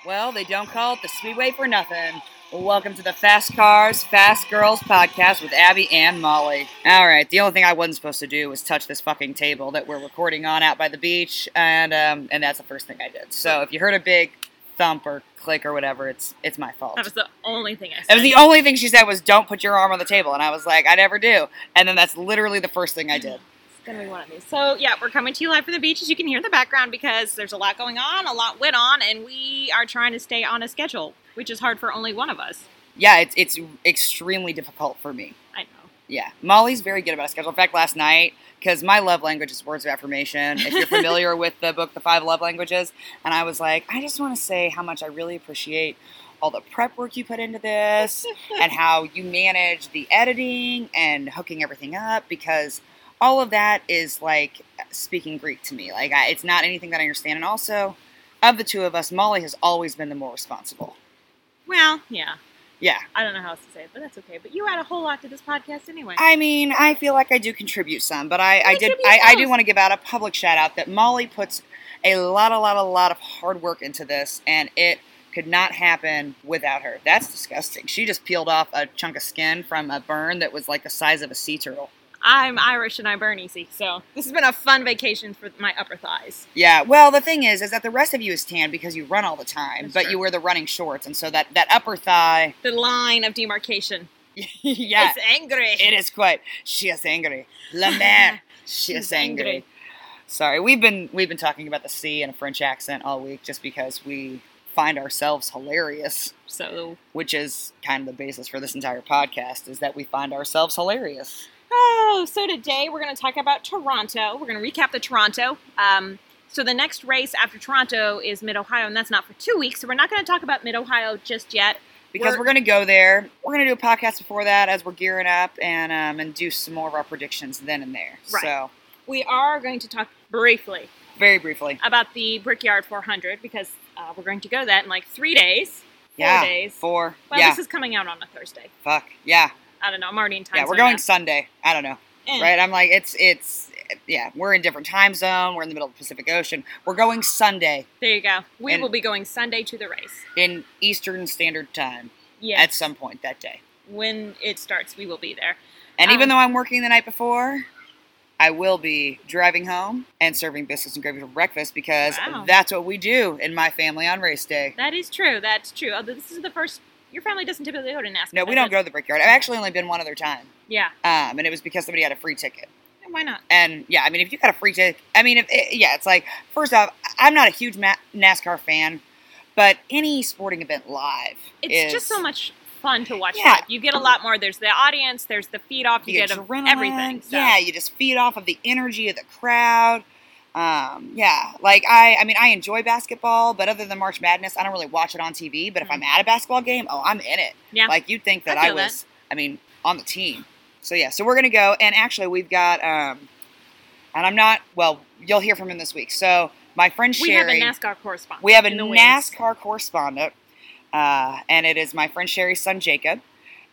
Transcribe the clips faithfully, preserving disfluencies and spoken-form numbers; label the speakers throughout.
Speaker 1: Well, they don't call it the Speedway for nothing. Welcome to the Fast Cars, Fast Girls podcast with Abby and Molly. All right, the only thing I wasn't supposed to do was touch this fucking table that we're recording on out by the beach, and um, and that's the first thing I did. So if you heard a big thump or click or whatever, it's it's my fault.
Speaker 2: That was the only thing I said.
Speaker 1: That was the only thing she said was, don't put your arm on the table, and I was like, I never do. And then that's literally the first thing I did.
Speaker 2: It's going to be one of these. So, yeah, we're coming to you live from the beach, as you can hear in the background, because there's a lot going on, a lot went on, and we are trying to stay on a schedule, which is hard for only one of us.
Speaker 1: Yeah, it's it's extremely difficult for me.
Speaker 2: I know.
Speaker 1: Yeah. Molly's very good about a schedule. In fact, last night, because my love language is words of affirmation, if you're familiar with the book, The Five Love Languages, and I was like, I just want to say how much I really appreciate all the prep work you put into this and how you manage the editing and hooking everything up, because all of that is like speaking Greek to me. Like, I, it's not anything that I understand. And also, of the two of us, Molly has always been the more responsible.
Speaker 2: Well, yeah.
Speaker 1: Yeah.
Speaker 2: I don't know how else to say it, but that's okay. But you add a whole lot to this podcast anyway.
Speaker 1: I mean, I feel like I do contribute some, but I, I did. I, I do want to give out a public shout out that Molly puts a lot, a lot, a lot of hard work into this, and it could not happen without her. That's disgusting. She just peeled off a chunk of skin from a burn that was like the size of a sea turtle.
Speaker 2: I'm Irish and I burn easy, so this has been a fun vacation for my upper thighs.
Speaker 1: Yeah, well, the thing is, is that the rest of you is tan because you run all the time,
Speaker 2: That's
Speaker 1: but
Speaker 2: true.
Speaker 1: you wear the running shorts, and so that, that upper thigh...
Speaker 2: The line of demarcation.
Speaker 1: Yeah.
Speaker 2: It's angry.
Speaker 1: It is quite. She is angry. La mer. She is angry.
Speaker 2: angry.
Speaker 1: Sorry, we've been we've been talking about the sea in a French accent all week just because we find ourselves hilarious.
Speaker 2: So,
Speaker 1: Which is kind of the basis for this entire podcast, is that we find ourselves hilarious.
Speaker 2: oh, so today we're going to talk about Toronto. We're going to recap the Toronto. Um, so the next race after Toronto is Mid-Ohio, and that's not for two weeks, so we're not going to talk about Mid-Ohio just yet.
Speaker 1: Because we're, we're going to go there. We're going to do a podcast before that as we're gearing up and um, and do some more of our predictions then and there.
Speaker 2: Right.
Speaker 1: So,
Speaker 2: We are going to talk briefly
Speaker 1: very briefly.
Speaker 2: about the Brickyard four hundred, because uh, we're going to go to that in like three days. Four
Speaker 1: yeah,
Speaker 2: days.
Speaker 1: Four.
Speaker 2: Well,
Speaker 1: yeah.
Speaker 2: this is coming out on a Thursday.
Speaker 1: Fuck. Yeah.
Speaker 2: I don't know. I'm already in time
Speaker 1: Yeah, we're
Speaker 2: zone
Speaker 1: going
Speaker 2: now.
Speaker 1: Sunday. I don't know.
Speaker 2: Eh.
Speaker 1: Right? I'm like, it's, it's, yeah, we're in different time zone. We're in the middle of the Pacific Ocean. We're going Sunday
Speaker 2: There you go. We
Speaker 1: And-
Speaker 2: will be going Sunday to the race.
Speaker 1: in Eastern Standard Time
Speaker 2: Yes.
Speaker 1: at some point that day.
Speaker 2: When it starts, we will be there.
Speaker 1: And even
Speaker 2: Um,
Speaker 1: though I'm working the night before, I will be driving home and serving biscuits and gravy for breakfast, because
Speaker 2: Wow.
Speaker 1: that's what we do in my family on race day.
Speaker 2: That is true. That's true. Although this is the first... Your family doesn't typically go to NASCAR.
Speaker 1: No, we don't go to the Brickyard. I've actually only been one other time.
Speaker 2: Yeah.
Speaker 1: Um, and it was because somebody had a free ticket.
Speaker 2: Why not?
Speaker 1: And yeah, I mean, if you got a free ticket, I mean, if it, yeah, it's like, first off, I'm not a huge Ma- NASCAR fan, but any sporting event live
Speaker 2: It's
Speaker 1: is,
Speaker 2: just so much fun to watch.
Speaker 1: Yeah.
Speaker 2: Live. You get a lot more. There's the audience. There's the feed off. You
Speaker 1: the
Speaker 2: get a-
Speaker 1: adrenaline,
Speaker 2: everything. So.
Speaker 1: Yeah, you just feed off of the energy of the crowd. Um, yeah, like I, I mean, I enjoy basketball, but other than March Madness, I don't really watch it on T V. But if
Speaker 2: Mm.
Speaker 1: I'm at a basketball game, oh, I'm in it.
Speaker 2: Yeah.
Speaker 1: Like you'd think that
Speaker 2: I
Speaker 1: I,
Speaker 2: feel
Speaker 1: was, I mean, on the team. So yeah, so we're gonna go, and actually we've got, um, and I'm not, well, you'll hear from him this week. So my friend
Speaker 2: We have
Speaker 1: Sherry,
Speaker 2: a NASCAR correspondent.
Speaker 1: we have a
Speaker 2: in the wings.
Speaker 1: NASCAR correspondent, uh, and it is my friend Sherry's son Jacob,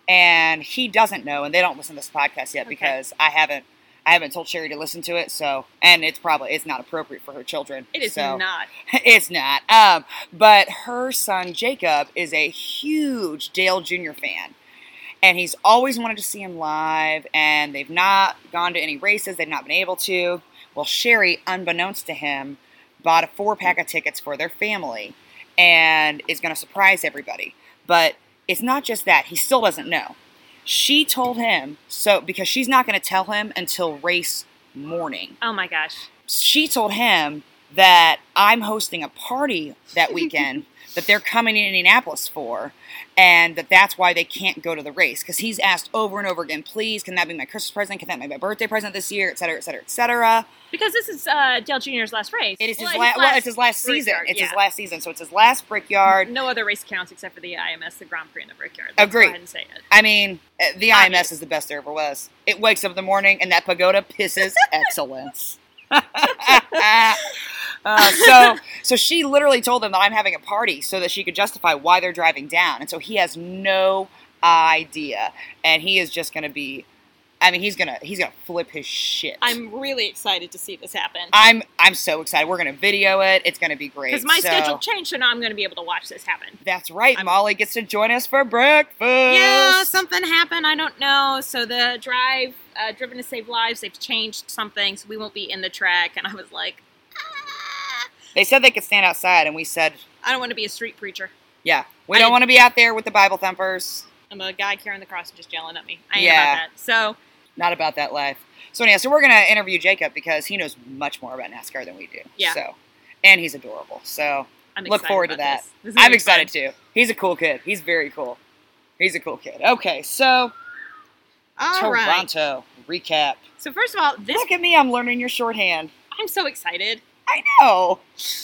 Speaker 1: and he doesn't know, and they don't listen to this podcast yet
Speaker 2: Okay.
Speaker 1: because I haven't, I haven't told Sherry to listen to it. So, and it's probably it's not appropriate for her children.
Speaker 2: It is
Speaker 1: so.
Speaker 2: not.
Speaker 1: It's not. Um, but her son Jacob is a huge Dale Junior fan. And he's always wanted to see him live, and they've not gone to any races. They've not been able to. Well, Sherry, unbeknownst to him, bought a four-pack of tickets for their family and is going to surprise everybody. But it's not just that. He still doesn't know. She told him, so because she's not going to tell him until race morning.
Speaker 2: Oh my gosh.
Speaker 1: She told him that I'm hosting a party that weekend that they're coming to Indianapolis for, and that that's why they can't go to the race. Because he's asked over and over again, please, can that be my Christmas present? Can that be my birthday present this year? Et cetera, et cetera, et cetera.
Speaker 2: Because this is uh, Dale Junior's last race.
Speaker 1: It is his,
Speaker 2: well,
Speaker 1: la- well, it's his last season.
Speaker 2: Brickyard,
Speaker 1: It's
Speaker 2: yeah.
Speaker 1: his last season, so it's his last Brickyard.
Speaker 2: No other race counts except for the I M S, the Grand Prix, and the Brickyard. Let's
Speaker 1: Agreed.
Speaker 2: Go ahead and say it.
Speaker 1: I mean, uh, the I M S
Speaker 2: Obvious.
Speaker 1: is the best there ever was. It wakes up in the morning, and that pagoda pisses excellence. uh, so, so she literally told them that I'm having a party so that she could justify why they're driving down, and so he has no idea, and he is just going to be I mean, he's gonna he's gonna flip his shit.
Speaker 2: I'm really excited to see this happen.
Speaker 1: I'm I'm so excited. We're gonna video it. It's gonna be great.
Speaker 2: Because my
Speaker 1: so,
Speaker 2: schedule changed, so now I'm going to be able to watch this happen.
Speaker 1: That's right.
Speaker 2: I'm,
Speaker 1: Molly gets to join us for breakfast.
Speaker 2: Yeah, something happened. I don't know. So the drive, uh, Driven to Save Lives, they've changed something, so we won't be in the track. And I was like, ah.
Speaker 1: They said they could stand outside, and we said,
Speaker 2: I don't want to be a street preacher.
Speaker 1: yeah, we
Speaker 2: I
Speaker 1: don't
Speaker 2: didn't-
Speaker 1: want to be out there with the Bible thumpers.
Speaker 2: I'm a guy carrying the cross and just yelling at me. I ain't
Speaker 1: Yeah.
Speaker 2: about that. So
Speaker 1: Not about that life. So anyhow, so we're gonna interview Jacob because he knows much more about NASCAR than we do.
Speaker 2: Yeah.
Speaker 1: So, and he's adorable. So
Speaker 2: I'm
Speaker 1: look
Speaker 2: excited
Speaker 1: forward to
Speaker 2: about
Speaker 1: that.
Speaker 2: this. This is gonna
Speaker 1: I'm
Speaker 2: be
Speaker 1: excited
Speaker 2: fun.
Speaker 1: too. He's a cool kid. He's very cool. He's a cool kid. Okay, so
Speaker 2: All right.
Speaker 1: Toronto recap.
Speaker 2: So first of all, this
Speaker 1: Look at me. I'm learning your shorthand.
Speaker 2: I'm so excited.
Speaker 1: I know.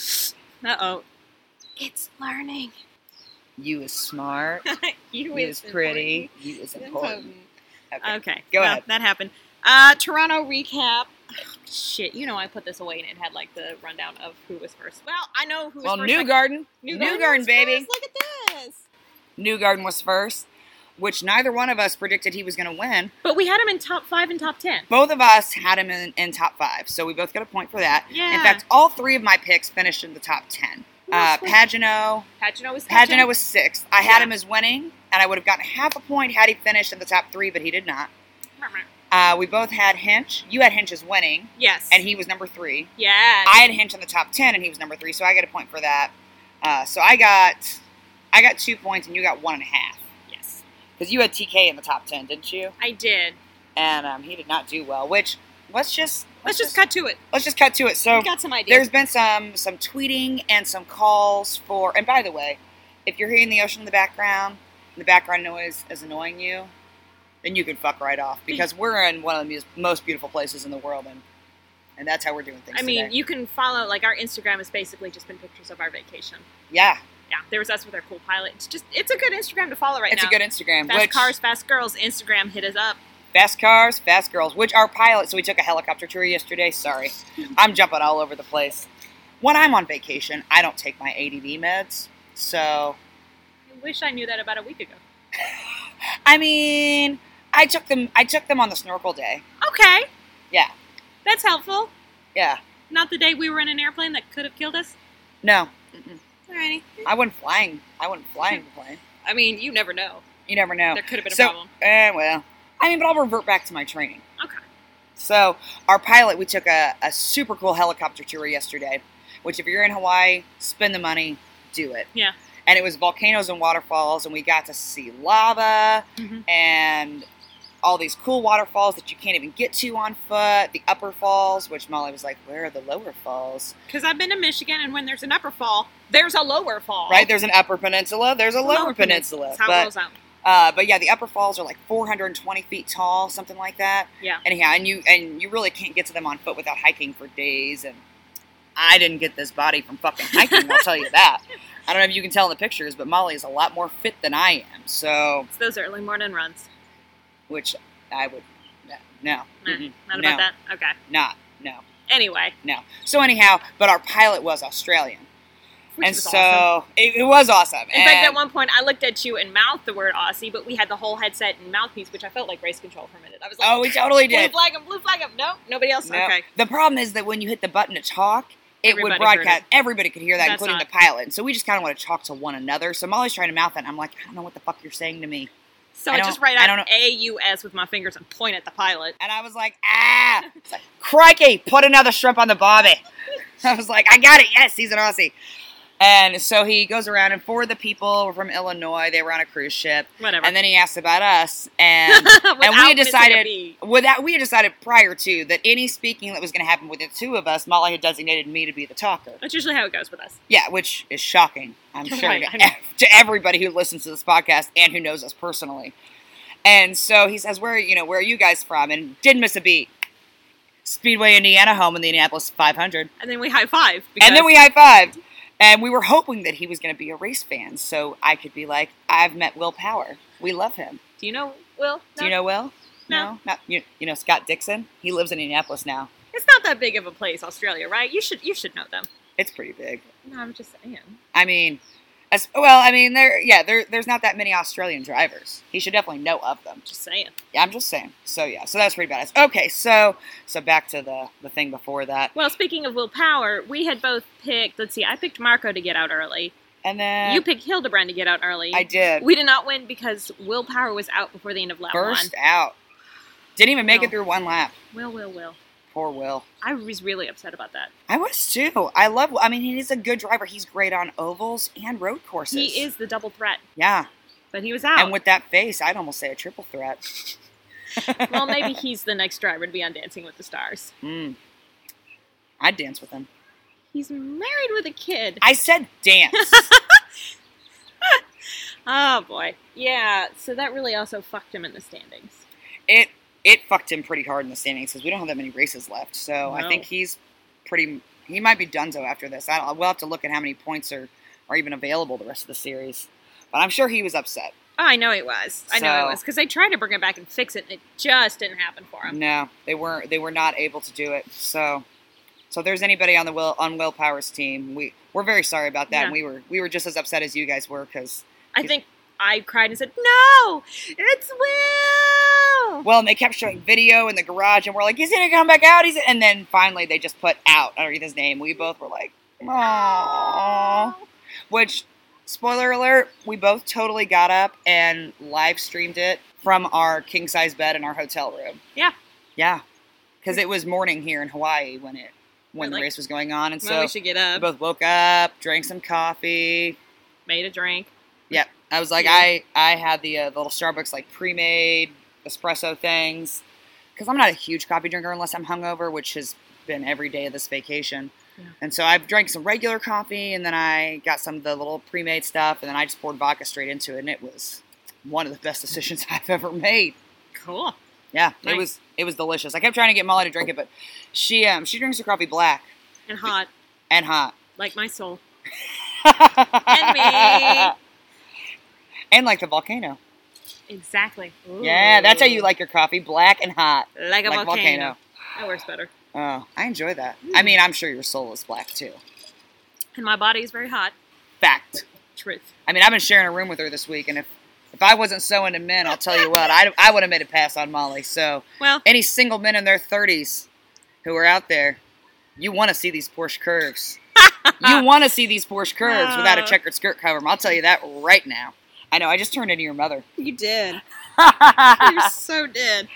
Speaker 2: Uh oh. It's learning.
Speaker 1: You is smart.
Speaker 2: you
Speaker 1: You
Speaker 2: is
Speaker 1: is pretty.
Speaker 2: important.
Speaker 1: You is
Speaker 2: Important.
Speaker 1: important. Okay.
Speaker 2: Okay.
Speaker 1: Go
Speaker 2: well,
Speaker 1: ahead.
Speaker 2: That happened. Uh, Toronto recap. Shit, you know I put this away and it had like the rundown of who was first. Well, I know who was
Speaker 1: Well,
Speaker 2: first.
Speaker 1: New
Speaker 2: I-
Speaker 1: Garden.
Speaker 2: New
Speaker 1: New
Speaker 2: Garden,
Speaker 1: Garden,
Speaker 2: was
Speaker 1: baby.
Speaker 2: first. Look at this.
Speaker 1: New Garden was first, which neither one of us predicted he was going to win.
Speaker 2: But we had him in top five and top ten.
Speaker 1: Both of us had him in, in top five, so we both got a point for that.
Speaker 2: Yeah.
Speaker 1: In fact, all three of my picks finished in the top ten. Uh,
Speaker 2: Who's-
Speaker 1: Pagano,
Speaker 2: Pagano was top ten.
Speaker 1: Pagano was sixth. I had
Speaker 2: Yeah.
Speaker 1: him as winning, and I would have gotten half a point had he finished in the top three, but he did not. Uh, we both had Hinch. You had Hinch as winning,
Speaker 2: Yes.
Speaker 1: and he was number three.
Speaker 2: Yes.
Speaker 1: I had Hinch in the top ten, and he was number three, so I get a point for that. Uh, so I got, I got two points, and you got one and a half.
Speaker 2: Yes.
Speaker 1: Because you had T K in the top ten, didn't you?
Speaker 2: I did.
Speaker 1: And um, he did not do well. Which let's just
Speaker 2: Let's just cut to it.
Speaker 1: let's just cut to it. So
Speaker 2: We got some ideas.
Speaker 1: there's been some some tweeting and some calls for. And by the way, if you're hearing the ocean in the background, and the background noise is annoying you, then you can fuck right off because we're in one of the most- most beautiful places in the world, and and that's how we're doing things.
Speaker 2: I mean,
Speaker 1: today.
Speaker 2: you can follow, like, our Instagram has basically just been pictures of our vacation.
Speaker 1: yeah,
Speaker 2: Yeah, there was us with our cool pilot. It's just, it's a good Instagram to follow right
Speaker 1: it's
Speaker 2: now.
Speaker 1: a good Instagram.
Speaker 2: Fast
Speaker 1: which,
Speaker 2: Cars, Fast Girls, Instagram, hit us up.
Speaker 1: Fast cars, fast girls. Which our pilot. So we took a helicopter tour yesterday. Sorry, I'm jumping all over the place. When I'm on vacation, I don't take my A D D meds. So,
Speaker 2: I wish I knew that about a week ago.
Speaker 1: I mean, I took them. I took them on the snorkel day.
Speaker 2: Okay.
Speaker 1: Yeah,
Speaker 2: That's helpful.
Speaker 1: yeah.
Speaker 2: Not the day we were in an airplane that could have killed us.
Speaker 1: No, mm-mm.
Speaker 2: Alrighty.
Speaker 1: I wasn't flying. I wasn't flying the plane.
Speaker 2: I mean, you never know.
Speaker 1: You never know.
Speaker 2: There could have been a
Speaker 1: so,
Speaker 2: problem.
Speaker 1: eh, well, I mean, but I'll revert back to my training.
Speaker 2: Okay.
Speaker 1: So, our pilot, we took a, a super cool helicopter tour yesterday, which if you're in Hawaii, spend the money, do it.
Speaker 2: Yeah.
Speaker 1: And it was volcanoes and waterfalls, and we got to see lava
Speaker 2: Mhm.
Speaker 1: and all these cool waterfalls that you can't even get to on foot. The upper falls, which Molly was like, where are the lower falls?
Speaker 2: Because I've been to Michigan, and when there's an upper fall, there's a lower fall.
Speaker 1: Right? There's an upper peninsula, there's a lower, peninsula.
Speaker 2: That's how it
Speaker 1: but,
Speaker 2: goes out.
Speaker 1: uh, but yeah, the upper falls are like four hundred twenty feet tall, something like that.
Speaker 2: Yeah.
Speaker 1: Anyhow, and you and you really can't get to them on foot without hiking for days. And I didn't get this body from fucking hiking. I'll tell you that. I don't know if you can tell in the pictures, but Molly is a lot more fit than I am. So,
Speaker 2: It's those early morning runs.
Speaker 1: which I would no, no,
Speaker 2: Nah,
Speaker 1: mm-mm,
Speaker 2: not
Speaker 1: no,
Speaker 2: about that. Okay.
Speaker 1: not no,
Speaker 2: Anyway.
Speaker 1: no. So anyhow, but our pilot was Australian,
Speaker 2: Which
Speaker 1: and
Speaker 2: was
Speaker 1: so
Speaker 2: awesome.
Speaker 1: it, it was awesome.
Speaker 2: In fact,
Speaker 1: And-
Speaker 2: at one point, I looked at you and mouthed the word Aussie, but we had the whole headset and mouthpiece, which I felt like race control for a minute. I was like,
Speaker 1: oh, we totally
Speaker 2: blue
Speaker 1: did.
Speaker 2: flag him, blue flag him. No, nobody else.
Speaker 1: No.
Speaker 2: Okay.
Speaker 1: The problem is that when you hit the button to talk, it
Speaker 2: Everybody
Speaker 1: would
Speaker 2: heard
Speaker 1: broadcast.
Speaker 2: it.
Speaker 1: Everybody could hear that,
Speaker 2: That's
Speaker 1: including
Speaker 2: not-
Speaker 1: the pilot. And so we just kind of want to talk to one another. So Molly's trying to mouth it, and I'm like, I don't know what the fuck you're saying to me.
Speaker 2: So
Speaker 1: I
Speaker 2: I,
Speaker 1: don't-
Speaker 2: just write
Speaker 1: I
Speaker 2: out
Speaker 1: don't know-
Speaker 2: A U S with my fingers and point at the pilot.
Speaker 1: And I was like, ah, it's like, crikey, put another shrimp on the barbie. I was like, I got it. Yes, he's an Aussie. And so he goes around, and four of the people were from Illinois. They were on a cruise ship.
Speaker 2: Whatever.
Speaker 1: And then he asked about us, and and we
Speaker 2: Without
Speaker 1: had
Speaker 2: missing a
Speaker 1: decided
Speaker 2: beat.
Speaker 1: without we had decided prior to that any speaking that was going to happen with the two of us, Molly had designated me to be the talker.
Speaker 2: That's usually how it goes with us.
Speaker 1: Yeah, which is shocking, I'm sure,
Speaker 2: Right, I know.
Speaker 1: to everybody who listens to this podcast and who knows us personally. And so he says, "Where, you know, where are you guys from?" And didn't miss a beat. Speedway, Indiana, home in the Indianapolis five hundred.
Speaker 2: And then we high five.
Speaker 1: And then we high-fived. And we were hoping that he was going to be a race fan, so I could be like, I've met Will Power. We love him.
Speaker 2: Do you know Will?
Speaker 1: Do you know Will?
Speaker 2: No.
Speaker 1: Not, you, you know Scott Dixon? He lives in Indianapolis now.
Speaker 2: It's not that big of a place, Australia, right? You should you should know them.
Speaker 1: It's pretty big.
Speaker 2: No, I'm just saying.
Speaker 1: I mean, As, well, I mean, there, yeah, there, there's not that many Australian drivers. He should definitely know of them.
Speaker 2: Just saying.
Speaker 1: Yeah, I'm just saying. So yeah, so that's pretty badass. Okay, so so back to the the thing before that,
Speaker 2: Well, speaking of Will Power, we had both picked. Let's see, I picked Marco to get out early.
Speaker 1: and then
Speaker 2: You picked Hildebrand to get out early.
Speaker 1: I did
Speaker 2: We did not win because Will Power was out before the end of lap
Speaker 1: burst
Speaker 2: one.
Speaker 1: out. Didn't even make
Speaker 2: No.
Speaker 1: it through one lap.
Speaker 2: Will, Will, Will.
Speaker 1: Poor Will.
Speaker 2: I was really upset about that.
Speaker 1: I was too. I love. I mean, he's a good driver. He's great on ovals and road courses.
Speaker 2: He is the double threat,
Speaker 1: Yeah,
Speaker 2: but he was out.
Speaker 1: and with that face, I'd almost say a triple threat.
Speaker 2: Well, maybe he's the next driver to be on Dancing with the Stars.
Speaker 1: Mm. I'd dance with him.
Speaker 2: He's married with a kid.
Speaker 1: I said dance.
Speaker 2: Oh, boy. Yeah, so that really also fucked him in the standings.
Speaker 1: it it fucked him pretty hard in the standings because we don't have that many races left. So I
Speaker 2: No.
Speaker 1: think he's pretty. He might be donezo after this. I don't, we'll have to look at how many points are, are even available the rest of the series. But I'm sure he was upset.
Speaker 2: Oh, I know it was. I know
Speaker 1: So-
Speaker 2: it was. Because they tried to bring it back and fix it, and it just didn't happen for him.
Speaker 1: No, they weren't. They were not able to do it. So, so if there's anybody on the Will on Will Power's team, we we're very sorry about that.
Speaker 2: Yeah.
Speaker 1: And we were we were just as upset as you guys were because.
Speaker 2: I think I cried and said, "No, it's Will!"
Speaker 1: Well, and they kept showing video in the garage, and we're like, "He's gonna come back out." He's and then finally they just put out underneath his name. We both were like, "Aww." Which, spoiler alert, we both totally got up and live streamed it from our king size bed in our hotel room.
Speaker 2: Yeah.
Speaker 1: Yeah, because it was morning here in Hawaii when it when
Speaker 2: We're
Speaker 1: the
Speaker 2: like,
Speaker 1: race was going on, and
Speaker 2: Well,
Speaker 1: so
Speaker 2: we should get
Speaker 1: we
Speaker 2: up,
Speaker 1: both woke up, drank some coffee.
Speaker 2: made a drink.
Speaker 1: Yep, I was like,
Speaker 2: Yeah.
Speaker 1: I I had the, uh, the little Starbucks like pre-made espresso things because I'm not a huge coffee drinker unless I'm hungover, which has been every day of this vacation.
Speaker 2: Yeah.
Speaker 1: And so I've drank some regular coffee, and then I got some of the little pre-made stuff, and then I just poured vodka straight into it, and it was one of the best decisions I've ever made.
Speaker 2: Cool.
Speaker 1: Yeah,
Speaker 2: Nice.
Speaker 1: it was it was delicious. I kept trying to get Molly to drink it, but she um she drinks her coffee black
Speaker 2: And hot,
Speaker 1: and hot.
Speaker 2: like my soul.
Speaker 1: and
Speaker 2: me.
Speaker 1: And like the volcano.
Speaker 2: Exactly.
Speaker 1: Yeah, that's how
Speaker 2: Ooh.
Speaker 1: you like your coffee, black and hot.
Speaker 2: Like a
Speaker 1: like
Speaker 2: volcano. That works better.
Speaker 1: Oh, I enjoy that. I mean, I'm sure your soul is black too.
Speaker 2: And my body is very hot.
Speaker 1: Fact.
Speaker 2: Truth.
Speaker 1: I mean, I've been sharing a room with her this week, and if if I wasn't so into men, I'll tell you what, I, I would have made a pass on Molly. So,
Speaker 2: Well,
Speaker 1: any single men in their thirties who are out there, you want to see these Porsche curves. You want to see these Porsche curves without a
Speaker 2: Oh.
Speaker 1: checkered skirt cover. I'll tell you that right now. I know, I just turned into your mother.
Speaker 2: you did. You so did.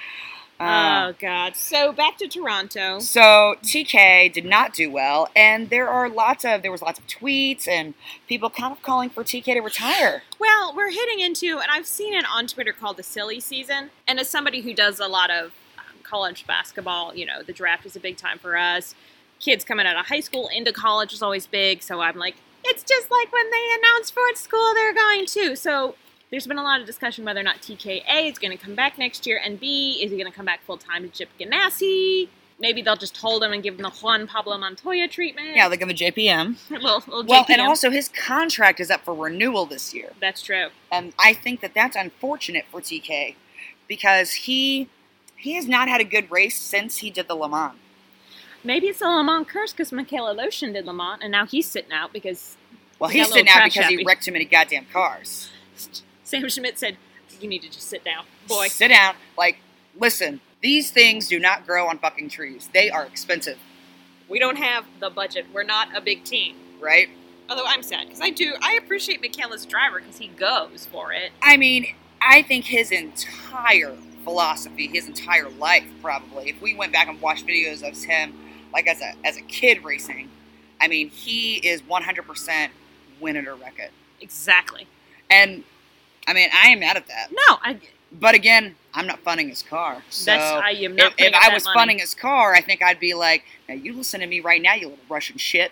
Speaker 1: Uh,
Speaker 2: Oh, God. So, back to Toronto.
Speaker 1: So T K did not do well, and there are lots of there was lots of tweets and people kind of calling for T K to retire.
Speaker 2: Well, we're hitting into, and I've seen it on Twitter called the silly season. And as somebody who does a lot of um, college basketball, you know, the draft is a big time for us. Kids coming out of high school into college is always big. So I'm like, it's just like when they announce for what school they're going to. So there's been a lot of discussion whether or not T K A is going to come back next year, and B, is he going to come back full time to Chip Ganassi? Maybe they'll just hold him and give him the Juan Pablo Montoya treatment.
Speaker 1: Yeah, like in the J P M.
Speaker 2: Well, little
Speaker 1: Well,
Speaker 2: J P M.
Speaker 1: and also his contract is up for renewal this year.
Speaker 2: That's true.
Speaker 1: And I think that that's unfortunate for T K because he he has not had a good race since he did the Le Mans.
Speaker 2: Maybe it's a Le Mans curse because Michaela Lotion did Le Mans, and now he's sitting out because
Speaker 1: Well,
Speaker 2: He
Speaker 1: he's
Speaker 2: got a
Speaker 1: sitting
Speaker 2: little
Speaker 1: out
Speaker 2: crash
Speaker 1: because he
Speaker 2: happy.
Speaker 1: wrecked too many goddamn cars.
Speaker 2: Sam Schmidt said, you need to just sit down. Boy.
Speaker 1: Sit down. Like, listen, these things do not grow on fucking trees. They are expensive,
Speaker 2: We don't have the budget. We're not a big team.
Speaker 1: right?
Speaker 2: Although I'm sad because I do, I appreciate Michaela's driver because he goes for it.
Speaker 1: I mean, I think his entire philosophy, his entire life, probably, if we went back and watched videos of him, like as a as a kid racing, I mean, he is one hundred percent win it or wreck it.
Speaker 2: Exactly.
Speaker 1: And, I mean, I am mad at that.
Speaker 2: No, I.
Speaker 1: But again, I'm not funding his car. So
Speaker 2: That's I am not.
Speaker 1: if,
Speaker 2: putting
Speaker 1: if
Speaker 2: up
Speaker 1: I
Speaker 2: that
Speaker 1: was
Speaker 2: money.
Speaker 1: funding his car, I think I'd be like, now you listen to me right now, you little Russian shit.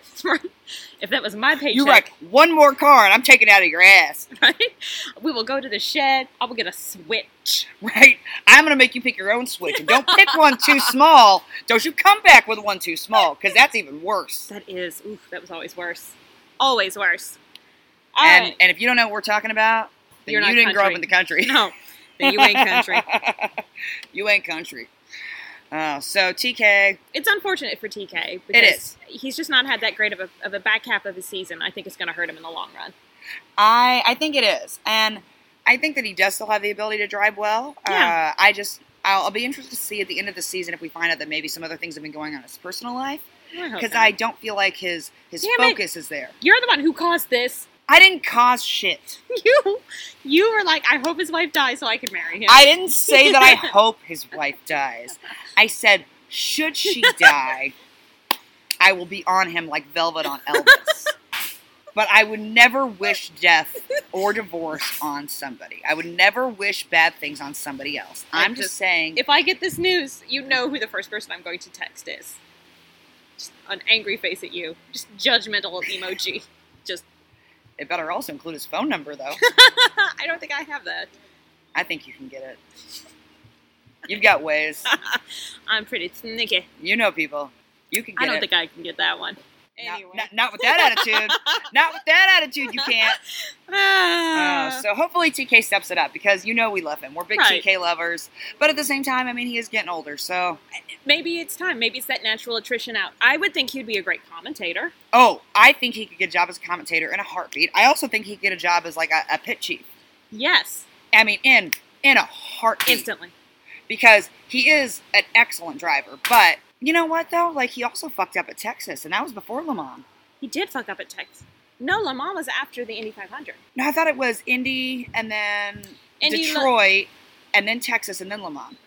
Speaker 2: If that was my paycheck,
Speaker 1: You wreck one more car and I'm taking it out of your ass.
Speaker 2: right? We will go to the shed. I will get a switch.
Speaker 1: Right? I'm going to make you pick your own switch. And don't pick one too small. Don't you come back with one too small, because that's even worse.
Speaker 2: That is, oof, that was always worse. Always worse. All
Speaker 1: And
Speaker 2: right.
Speaker 1: and if you don't know what we're talking about, then
Speaker 2: You're
Speaker 1: you
Speaker 2: not
Speaker 1: didn't grow up
Speaker 2: country.
Speaker 1: in the country.
Speaker 2: No, then you ain't country.
Speaker 1: You ain't country. Uh, so T K,
Speaker 2: It's unfortunate for T K.
Speaker 1: It
Speaker 2: Because
Speaker 1: is.
Speaker 2: He's just not had that great of a, of a back half of his season. I think it's going to hurt him in the long run.
Speaker 1: I I think it is, and I think that he does still have the ability to drive well.
Speaker 2: Yeah.
Speaker 1: Uh, I just I'll, I'll be interested to see at the end of the season if we find out that maybe some other things have been going on in his personal life, because I, I don't feel like his his
Speaker 2: Damn
Speaker 1: focus
Speaker 2: it.
Speaker 1: is there.
Speaker 2: You're the one who caused this.
Speaker 1: I didn't cause shit.
Speaker 2: You you were like, I hope his wife dies so I can marry him.
Speaker 1: I didn't say that I hope his wife dies. I said, should she die, I will be on him like velvet on Elvis. But I would never wish death or divorce on somebody. I would never wish bad things on somebody else. I'm just, just saying.
Speaker 2: If I get this news, you know who the first person I'm going to text is. Just an angry face at you. Just judgmental emoji. Just.
Speaker 1: It better also include his phone number, though.
Speaker 2: I don't think I have that.
Speaker 1: I think you can get it. You've got ways.
Speaker 2: I'm pretty sneaky.
Speaker 1: You know people. You can get it.
Speaker 2: I don't
Speaker 1: it.
Speaker 2: think I can get that one.
Speaker 1: Anyway. Not, not, not with that attitude. Not with that attitude, you can't. Uh, so hopefully T K steps it up, because you know we love him. We're big
Speaker 2: right.
Speaker 1: T K lovers. But at the same time, I mean, he is getting older, so.
Speaker 2: Maybe it's time. Maybe it's that natural attrition out. I would think he'd be a great commentator.
Speaker 1: Oh, I think he could get a job as a commentator in a heartbeat. I also think he could get a job as like a, a pit chief.
Speaker 2: Yes.
Speaker 1: I mean, in in a heartbeat.
Speaker 2: Instantly.
Speaker 1: Because he is an excellent driver, but. You know what, though? Like, he also fucked up at Texas, and that was before Le Mans.
Speaker 2: He did fuck up at Texas. No, Le Mans was after the Indy five hundred.
Speaker 1: No, I thought it was Indy, and then
Speaker 2: Indy
Speaker 1: Detroit, Le- and then Texas, and then Le Mans.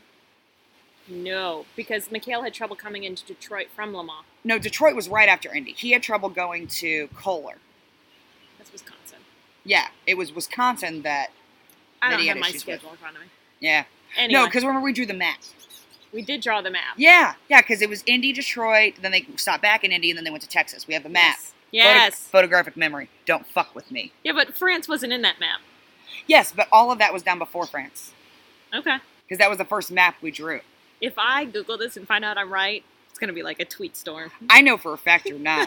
Speaker 2: No, because Mikhail had trouble coming into Detroit from Le Mans.
Speaker 1: No, Detroit was right after Indy. He had trouble going to Kohler.
Speaker 2: That's Wisconsin.
Speaker 1: Yeah, it was Wisconsin that,
Speaker 2: I
Speaker 1: that
Speaker 2: don't
Speaker 1: he
Speaker 2: have
Speaker 1: had
Speaker 2: my
Speaker 1: issues
Speaker 2: schedule
Speaker 1: with.
Speaker 2: in front of me.
Speaker 1: Yeah.
Speaker 2: Anyway.
Speaker 1: No, because remember we drew the map.
Speaker 2: We did draw the map.
Speaker 1: Yeah, yeah, because it was Indy, Detroit, then they stopped back in Indy, and then they went to Texas. We have the map.
Speaker 2: Yes. yes.
Speaker 1: Photo- photographic memory. Don't fuck with me.
Speaker 2: Yeah, but France wasn't in that map.
Speaker 1: Yes, but all of that was done before France.
Speaker 2: Okay.
Speaker 1: Because that was the first map we drew.
Speaker 2: If I Google this and find out I'm right, it's going to be like a tweet storm.
Speaker 1: I know for a fact you're not.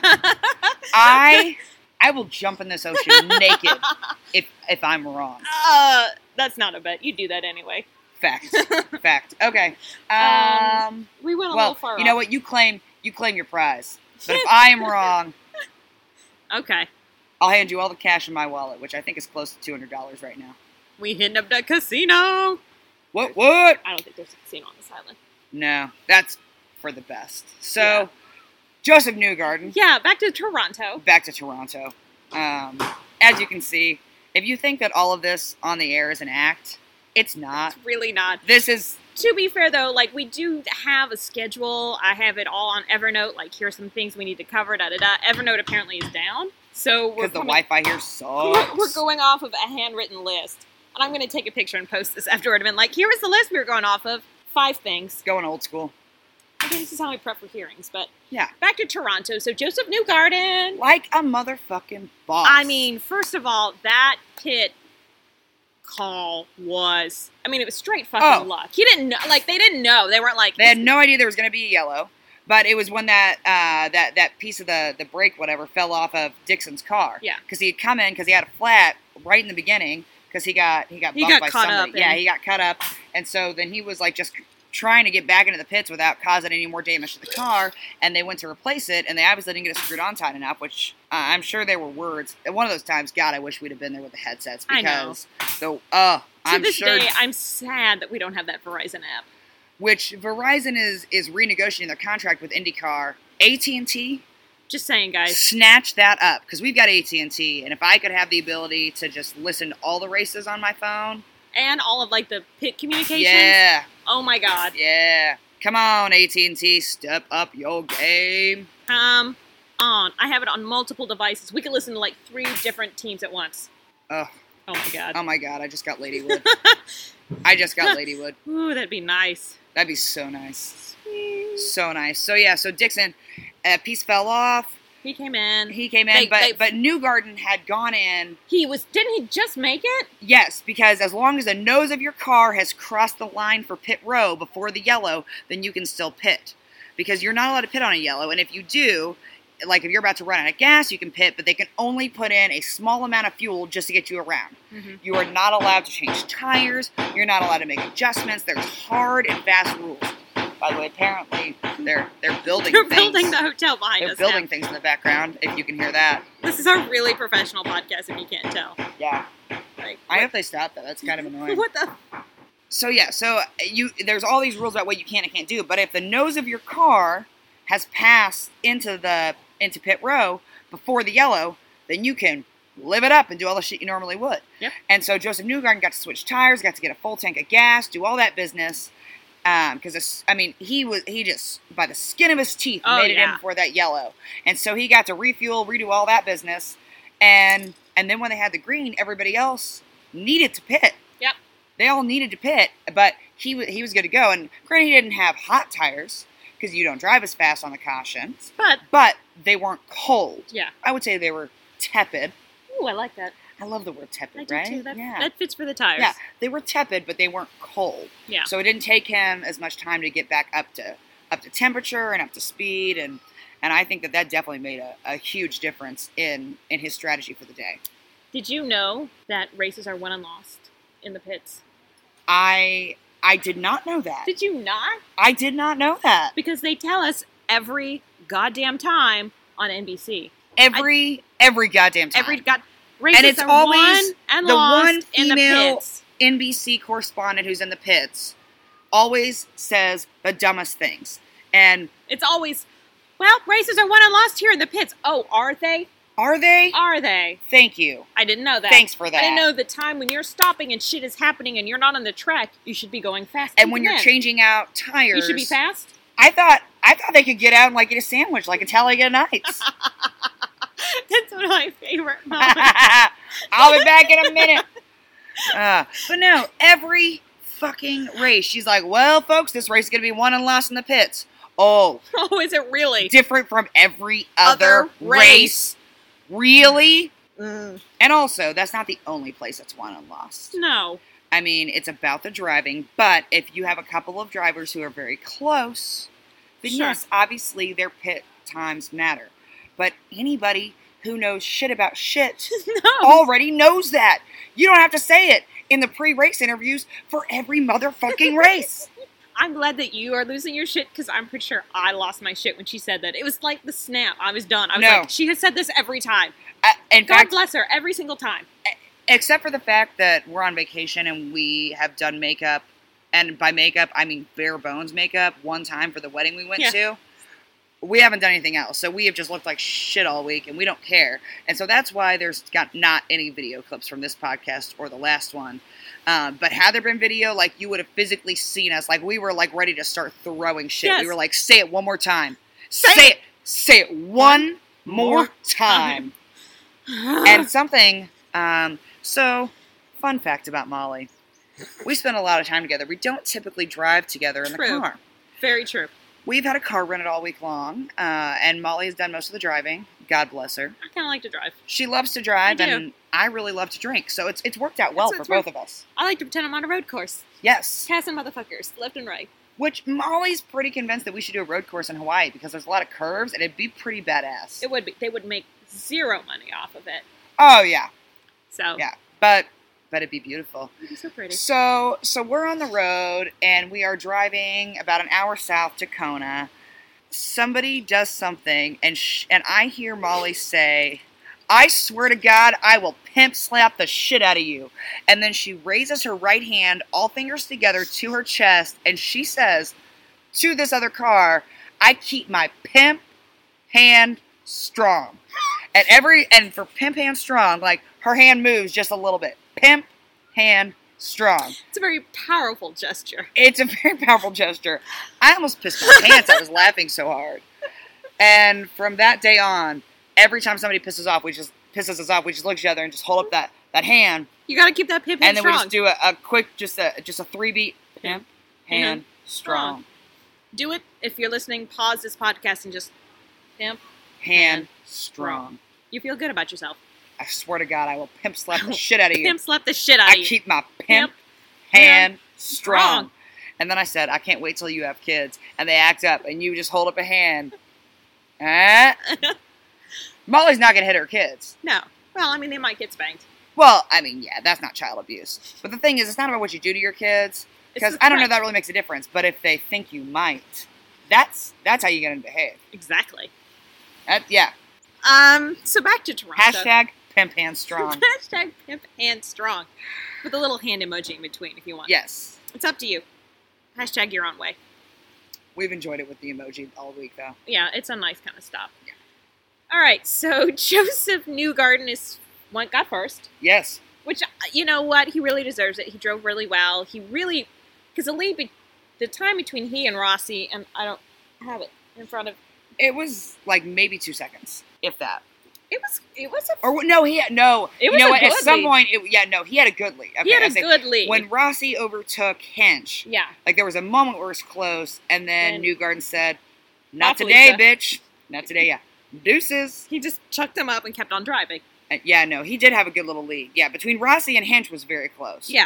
Speaker 1: I I will jump in this ocean naked if if I'm wrong.
Speaker 2: Uh, that's not a bet. You do that anyway.
Speaker 1: Fact. Fact. Okay. Um,
Speaker 2: um we went a
Speaker 1: well,
Speaker 2: little far
Speaker 1: you know
Speaker 2: off.
Speaker 1: what? You claim you claim your prize. But if I am wrong,
Speaker 2: okay.
Speaker 1: I'll hand you all the cash in my wallet, which I think is close to two hundred dollars right now.
Speaker 2: We hitting up that casino.
Speaker 1: What? What?
Speaker 2: I don't think there's a casino on this island.
Speaker 1: No, that's for the best. So,
Speaker 2: Yeah.
Speaker 1: Joseph Newgarden.
Speaker 2: Yeah, back to Toronto.
Speaker 1: Back to Toronto. Um, as you can see, if you think that all of this on the air is an act, it's not.
Speaker 2: It's really not.
Speaker 1: This is...
Speaker 2: To be fair, though, like, we do have a schedule. I have it all on Evernote. Like, here's some things we need to cover, da-da-da. Evernote apparently is down. So we're
Speaker 1: Because the
Speaker 2: coming-
Speaker 1: Wi-Fi here sucks.
Speaker 2: We're going off of a handwritten list. And I'm going to take a picture and post this afterward. I've been like, here was the list we were going off of. Five things.
Speaker 1: Going old school.
Speaker 2: I think this is how I prep for hearings, but
Speaker 1: Yeah.
Speaker 2: back to Toronto. So Joseph Newgarden.
Speaker 1: Like a motherfucking boss.
Speaker 2: I mean, first of all, that pit call was, I mean, it was straight fucking
Speaker 1: Oh.
Speaker 2: luck. He didn't know, like, they didn't know. They weren't like,
Speaker 1: They had no idea there was going to be a yellow. But it was when that uh, that that piece of the, the brake, whatever, fell off of Dixon's car.
Speaker 2: Yeah.
Speaker 1: Because he had come in, because he had a flat right in the beginning, because he got he got
Speaker 2: He
Speaker 1: bumped
Speaker 2: got
Speaker 1: by
Speaker 2: caught
Speaker 1: somebody.
Speaker 2: up
Speaker 1: yeah,
Speaker 2: and-
Speaker 1: he got cut up, and so then he was like just trying to get back into the pits without causing any more damage to the car, and they went to replace it, and they obviously didn't get it screwed on tight enough, which uh, I'm sure there were words. At one of those times, God, I wish we'd have been there with the headsets,
Speaker 2: I know.
Speaker 1: because the uh,
Speaker 2: to
Speaker 1: I'm
Speaker 2: this
Speaker 1: sure.
Speaker 2: day, I'm sad that we don't have that Verizon app.
Speaker 1: Which Verizon is is renegotiating their contract with IndyCar. A T and T,
Speaker 2: Just saying, guys.
Speaker 1: snatch that up, because we've got A T and T, and if I could have the ability to just listen to all the races on my phone,
Speaker 2: And all of, like, the pit communications.
Speaker 1: yeah,
Speaker 2: Oh, my God.
Speaker 1: yeah, come on A T and T, step up your game.
Speaker 2: Come on. I have it on multiple devices. We could listen to, like, three different teams at once.
Speaker 1: Oh,
Speaker 2: Oh, my God.
Speaker 1: oh my God, I just got Ladywood. I just got Ladywood.
Speaker 2: Ooh, that'd be nice.
Speaker 1: That'd be so nice, so nice. So yeah, so Dixon, a piece fell off.
Speaker 2: He came in.
Speaker 1: He came in,
Speaker 2: They-
Speaker 1: but
Speaker 2: they-
Speaker 1: but Newgarden had gone in.
Speaker 2: He was, didn't he just make it?
Speaker 1: Yes, because as long as the nose of your car has crossed the line for pit row before the yellow, then you can still pit. Because you're not allowed to pit on a yellow, and if you do, like if you're about to run out of gas, you can pit, but they can only put in a small amount of fuel just to get you around.
Speaker 2: Mm-hmm.
Speaker 1: You are not allowed to change tires. You're not allowed to make adjustments. There's hard and fast rules. By the way, apparently they're they're building
Speaker 2: They're
Speaker 1: things.
Speaker 2: building the hotel behind
Speaker 1: They're
Speaker 2: us
Speaker 1: building
Speaker 2: now.
Speaker 1: things in the background, if you can hear that.
Speaker 2: This is our really professional podcast, if you can't tell.
Speaker 1: Yeah.
Speaker 2: Like,
Speaker 1: I
Speaker 2: what,
Speaker 1: hope they stop that. That's kind of annoying.
Speaker 2: what the...
Speaker 1: So yeah, so you there's all these rules about what you can and can't do, but if the nose of your car has passed into the into pit row before the yellow, then you can live it up and do all the shit you normally would.
Speaker 2: Yep.
Speaker 1: And so Joseph Newgarden got to switch tires, got to get a full tank of gas, do all that business. Um, because I mean, he was he just by the skin of his teeth
Speaker 2: Oh,
Speaker 1: made it in
Speaker 2: yeah.
Speaker 1: before that yellow, and so he got to refuel, redo all that business, and and then when they had the green, everybody else needed to pit.
Speaker 2: Yep.
Speaker 1: They all needed to pit, but he was he was good to go. And granted, he didn't have hot tires because you don't drive as fast on the cautions,
Speaker 2: But,
Speaker 1: but they weren't cold.
Speaker 2: yeah.
Speaker 1: I would say they were tepid.
Speaker 2: Ooh, I like that.
Speaker 1: I love the word tepid,
Speaker 2: I do
Speaker 1: right?
Speaker 2: too. That,
Speaker 1: yeah.
Speaker 2: that fits for the tires.
Speaker 1: Yeah, they were tepid, but they weren't cold.
Speaker 2: Yeah.
Speaker 1: So it didn't take him as much time to get back up to up to temperature and up to speed, and and I think that that definitely made a, a huge difference in in his strategy for the day.
Speaker 2: Did you know that races are won and lost in the pits?
Speaker 1: I I did not know that.
Speaker 2: Did you not?
Speaker 1: I did not know that.
Speaker 2: Because they tell us every goddamn time on N B C.
Speaker 1: Every every goddamn time.
Speaker 2: Every god races
Speaker 1: it's
Speaker 2: are
Speaker 1: always
Speaker 2: won and
Speaker 1: the
Speaker 2: lost
Speaker 1: one
Speaker 2: in the
Speaker 1: female
Speaker 2: pits.
Speaker 1: N B C correspondent who's in the pits always says the dumbest things. And
Speaker 2: It's always, well, races are won and lost here in the pits. Oh, are they?
Speaker 1: are they?
Speaker 2: Are they?
Speaker 1: Thank you.
Speaker 2: I didn't know that.
Speaker 1: Thanks for that.
Speaker 2: I didn't know the time when you're stopping and shit is happening and you're not on the track, you should be going fast.
Speaker 1: And when
Speaker 2: even
Speaker 1: you're
Speaker 2: then.
Speaker 1: changing out tires,
Speaker 2: You should be fast?
Speaker 1: I thought I thought they could get out and like eat a sandwich like a Talladega Nights.
Speaker 2: That's one of my favorite moments.
Speaker 1: I'll be back in a minute. Uh, but no, every fucking race, she's like, well, folks, this race is going to be won and lost in the pits. Oh,
Speaker 2: Oh, is it really?
Speaker 1: different from every other,
Speaker 2: Other
Speaker 1: race.
Speaker 2: race.
Speaker 1: Really?
Speaker 2: Mm,
Speaker 1: And also, that's not the only place that's won and lost.
Speaker 2: no.
Speaker 1: I mean, it's about the driving, but if you have a couple of drivers who are very close, then
Speaker 2: Sure.
Speaker 1: yes, obviously their pit times matter. But anybody who knows shit about shit
Speaker 2: No.
Speaker 1: already knows that. You don't have to say it in the pre-race interviews for every motherfucking race.
Speaker 2: I'm glad that you are losing your shit because I'm pretty sure I lost my shit when she said that. It was like the snap. I was done. I was
Speaker 1: No.
Speaker 2: like, she has said this every time.
Speaker 1: Uh, in
Speaker 2: God
Speaker 1: fact,
Speaker 2: bless her, every single time.
Speaker 1: except for the fact that we're on vacation and we have done makeup, and by makeup, I mean bare bones makeup, one time for the wedding we went
Speaker 2: Yeah.
Speaker 1: to. We haven't done anything else, so we have just looked like shit all week, and we don't care. And so that's why there's got not any video clips from this podcast or the last one. Um, but had there been video, like, you would have physically seen us. Like, we were, like, ready to start throwing shit.
Speaker 2: Yes.
Speaker 1: We were like, say it one more time.
Speaker 2: Say
Speaker 1: Say
Speaker 2: it.
Speaker 1: it. Say it one more
Speaker 2: More
Speaker 1: time. And something, um, so, fun fact about Molly. We spend a lot of time together. We don't typically drive together in
Speaker 2: True.
Speaker 1: the car.
Speaker 2: Very true.
Speaker 1: We've had a car rented all week long, uh, and Molly has done most of the driving. God bless her.
Speaker 2: I kind of like to drive.
Speaker 1: She loves to drive,
Speaker 2: I do.
Speaker 1: and I really love to drink. So it's it's worked out well
Speaker 2: It's-
Speaker 1: for
Speaker 2: it's
Speaker 1: both
Speaker 2: worked-
Speaker 1: of us.
Speaker 2: I like to pretend I'm on a road course.
Speaker 1: Yes.
Speaker 2: Passing motherfuckers, left and right.
Speaker 1: Which Molly's pretty convinced that we should do a road course in Hawaii because there's a lot of curves, and it'd be pretty badass.
Speaker 2: It would be. They would make zero money off of it.
Speaker 1: Oh, yeah.
Speaker 2: So,
Speaker 1: Yeah. But, but it'd be beautiful.
Speaker 2: it'd be so pretty.
Speaker 1: So, so we're on the road, and we are driving about an hour south to Kona. Somebody does something, and sh- and I hear Molly say, I swear to God, I will pimp slap the shit out of you. And then she raises her right hand, all fingers together, to her chest, and she says to this other car, I keep my pimp hand strong. And every and for pimp hand strong, like her hand moves just a little bit. Pimp hand strong.
Speaker 2: It's a very powerful gesture.
Speaker 1: It's a very powerful gesture. I almost pissed my pants. I was laughing so hard. And from that day on, every time somebody pisses off, we just pisses us off, we just look at each other and just hold up that, that hand,
Speaker 2: You got to keep that pimp hand
Speaker 1: and then
Speaker 2: strong.
Speaker 1: we just do a, a quick, just a just a three beat pimp hand
Speaker 2: Mhm.
Speaker 1: strong,
Speaker 2: Do it if you're listening. Pause this podcast and just pimp.
Speaker 1: hand strong.
Speaker 2: You feel good about yourself.
Speaker 1: I swear to God, I will pimp slap the shit out of you.
Speaker 2: Pimp slap the shit out
Speaker 1: I
Speaker 2: of you.
Speaker 1: keep my pimp,
Speaker 2: Pimp
Speaker 1: hand
Speaker 2: hand
Speaker 1: strong.
Speaker 2: strong.
Speaker 1: And then I said, I can't wait till you have kids. And they act up, and you just hold up a hand. Eh? Molly's not going to hit her kids.
Speaker 2: No. Well, I mean, they might get spanked.
Speaker 1: Well, I mean, yeah, that's not child abuse. But the thing is, it's not about what you do to your kids. Because
Speaker 2: It's
Speaker 1: I don't know
Speaker 2: right.
Speaker 1: if that really makes a difference, but if they think you might, that's that's how you're going to behave.
Speaker 2: Exactly.
Speaker 1: That, yeah.
Speaker 2: Um. So back to Toronto.
Speaker 1: Hashtag pimp hand strong.
Speaker 2: Hashtag pimp hand strong. With a little hand emoji in between if you want.
Speaker 1: Yes.
Speaker 2: It's up to you. Hashtag your own way.
Speaker 1: We've enjoyed it with the emoji all week, though.
Speaker 2: Yeah, it's a nice kind of stuff.
Speaker 1: Yeah.
Speaker 2: All right, so Joseph Newgarden is one got first,
Speaker 1: Yes.
Speaker 2: which you know what, he really deserves it. He drove really well. He really, because the lead, be, the time between he and Rossi, and I don't have it in front of.
Speaker 1: It was like maybe two seconds, if that.
Speaker 2: It was it was a
Speaker 1: Or no, he had, no.
Speaker 2: It
Speaker 1: you
Speaker 2: was
Speaker 1: know
Speaker 2: a
Speaker 1: what? At
Speaker 2: good
Speaker 1: some
Speaker 2: lead.
Speaker 1: point, it, yeah, no, he had a good lead. Okay,
Speaker 2: he had
Speaker 1: I
Speaker 2: a
Speaker 1: say,
Speaker 2: good lead.
Speaker 1: when Rossi overtook Hinch,
Speaker 2: yeah,
Speaker 1: like there was a moment where it was close, and then
Speaker 2: Then-
Speaker 1: Newgarden said, "Not
Speaker 2: Off,
Speaker 1: today,
Speaker 2: Lisa."
Speaker 1: bitch. Not today, yeah. Deuces."
Speaker 2: he just chucked him up and kept on driving.
Speaker 1: And yeah, no, he did have a good little lead. Yeah, between Rossi and Hinch was very close.
Speaker 2: Yeah.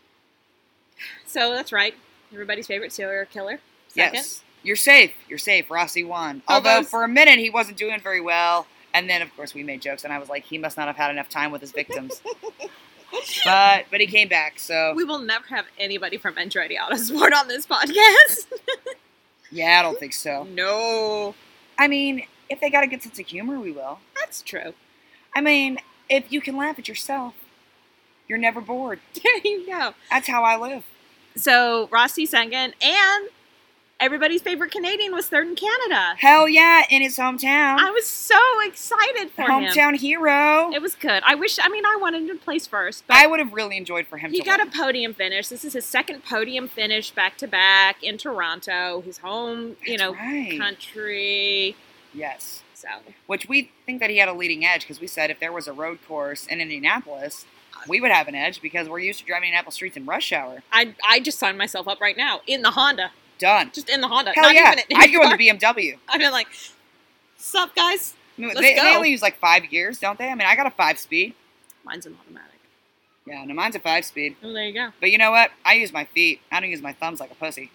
Speaker 2: So that's right. Everybody's favorite serial killer. Second.
Speaker 1: Yes. You're safe. You're safe. Rossi won.
Speaker 2: Oh,
Speaker 1: Although
Speaker 2: those-
Speaker 1: for a minute he wasn't doing very well. And then of course we made jokes and I was like, he must not have had enough time with his victims. but but he came back, so
Speaker 2: We will never have anybody from Andretti Autosport on this podcast.
Speaker 1: yeah, I don't think so.
Speaker 2: No.
Speaker 1: I mean, if they got a good sense of humor, we will.
Speaker 2: That's true.
Speaker 1: I mean, if you can laugh at yourself, you're never bored.
Speaker 2: There you go.
Speaker 1: That's how I live.
Speaker 2: So Rossi second, and everybody's favorite Canadian was third in Canada.
Speaker 1: Hell yeah, in his hometown.
Speaker 2: I was so excited for him.
Speaker 1: hometown hero.
Speaker 2: It was good. I wish. I mean, I wanted him to place first, but
Speaker 1: I would have really enjoyed for him
Speaker 2: he
Speaker 1: to
Speaker 2: got
Speaker 1: win.
Speaker 2: a podium finish. This is his second podium finish back to back in Toronto, his home, you
Speaker 1: That's
Speaker 2: know,
Speaker 1: right.
Speaker 2: country.
Speaker 1: Yes.
Speaker 2: So
Speaker 1: Which we think that he had a leading edge because we said if there was a road course in Indianapolis, we would have an edge because we're used to driving Indianapolis streets in rush hour.
Speaker 2: I, I just signed myself up right now in the Honda,
Speaker 1: Done.
Speaker 2: just in the Honda.
Speaker 1: Hell
Speaker 2: not
Speaker 1: yeah.
Speaker 2: even in
Speaker 1: I'd go in
Speaker 2: car.
Speaker 1: the B M W.
Speaker 2: I've been like, sup guys?
Speaker 1: I mean,
Speaker 2: Let's
Speaker 1: they,
Speaker 2: go.
Speaker 1: they only use like five gears, don't they? I mean, I got a five speed.
Speaker 2: Mine's an automatic.
Speaker 1: Yeah, no, mine's a five speed.
Speaker 2: Oh, there you go.
Speaker 1: But you know what? I use my feet. I don't use my thumbs like a pussy.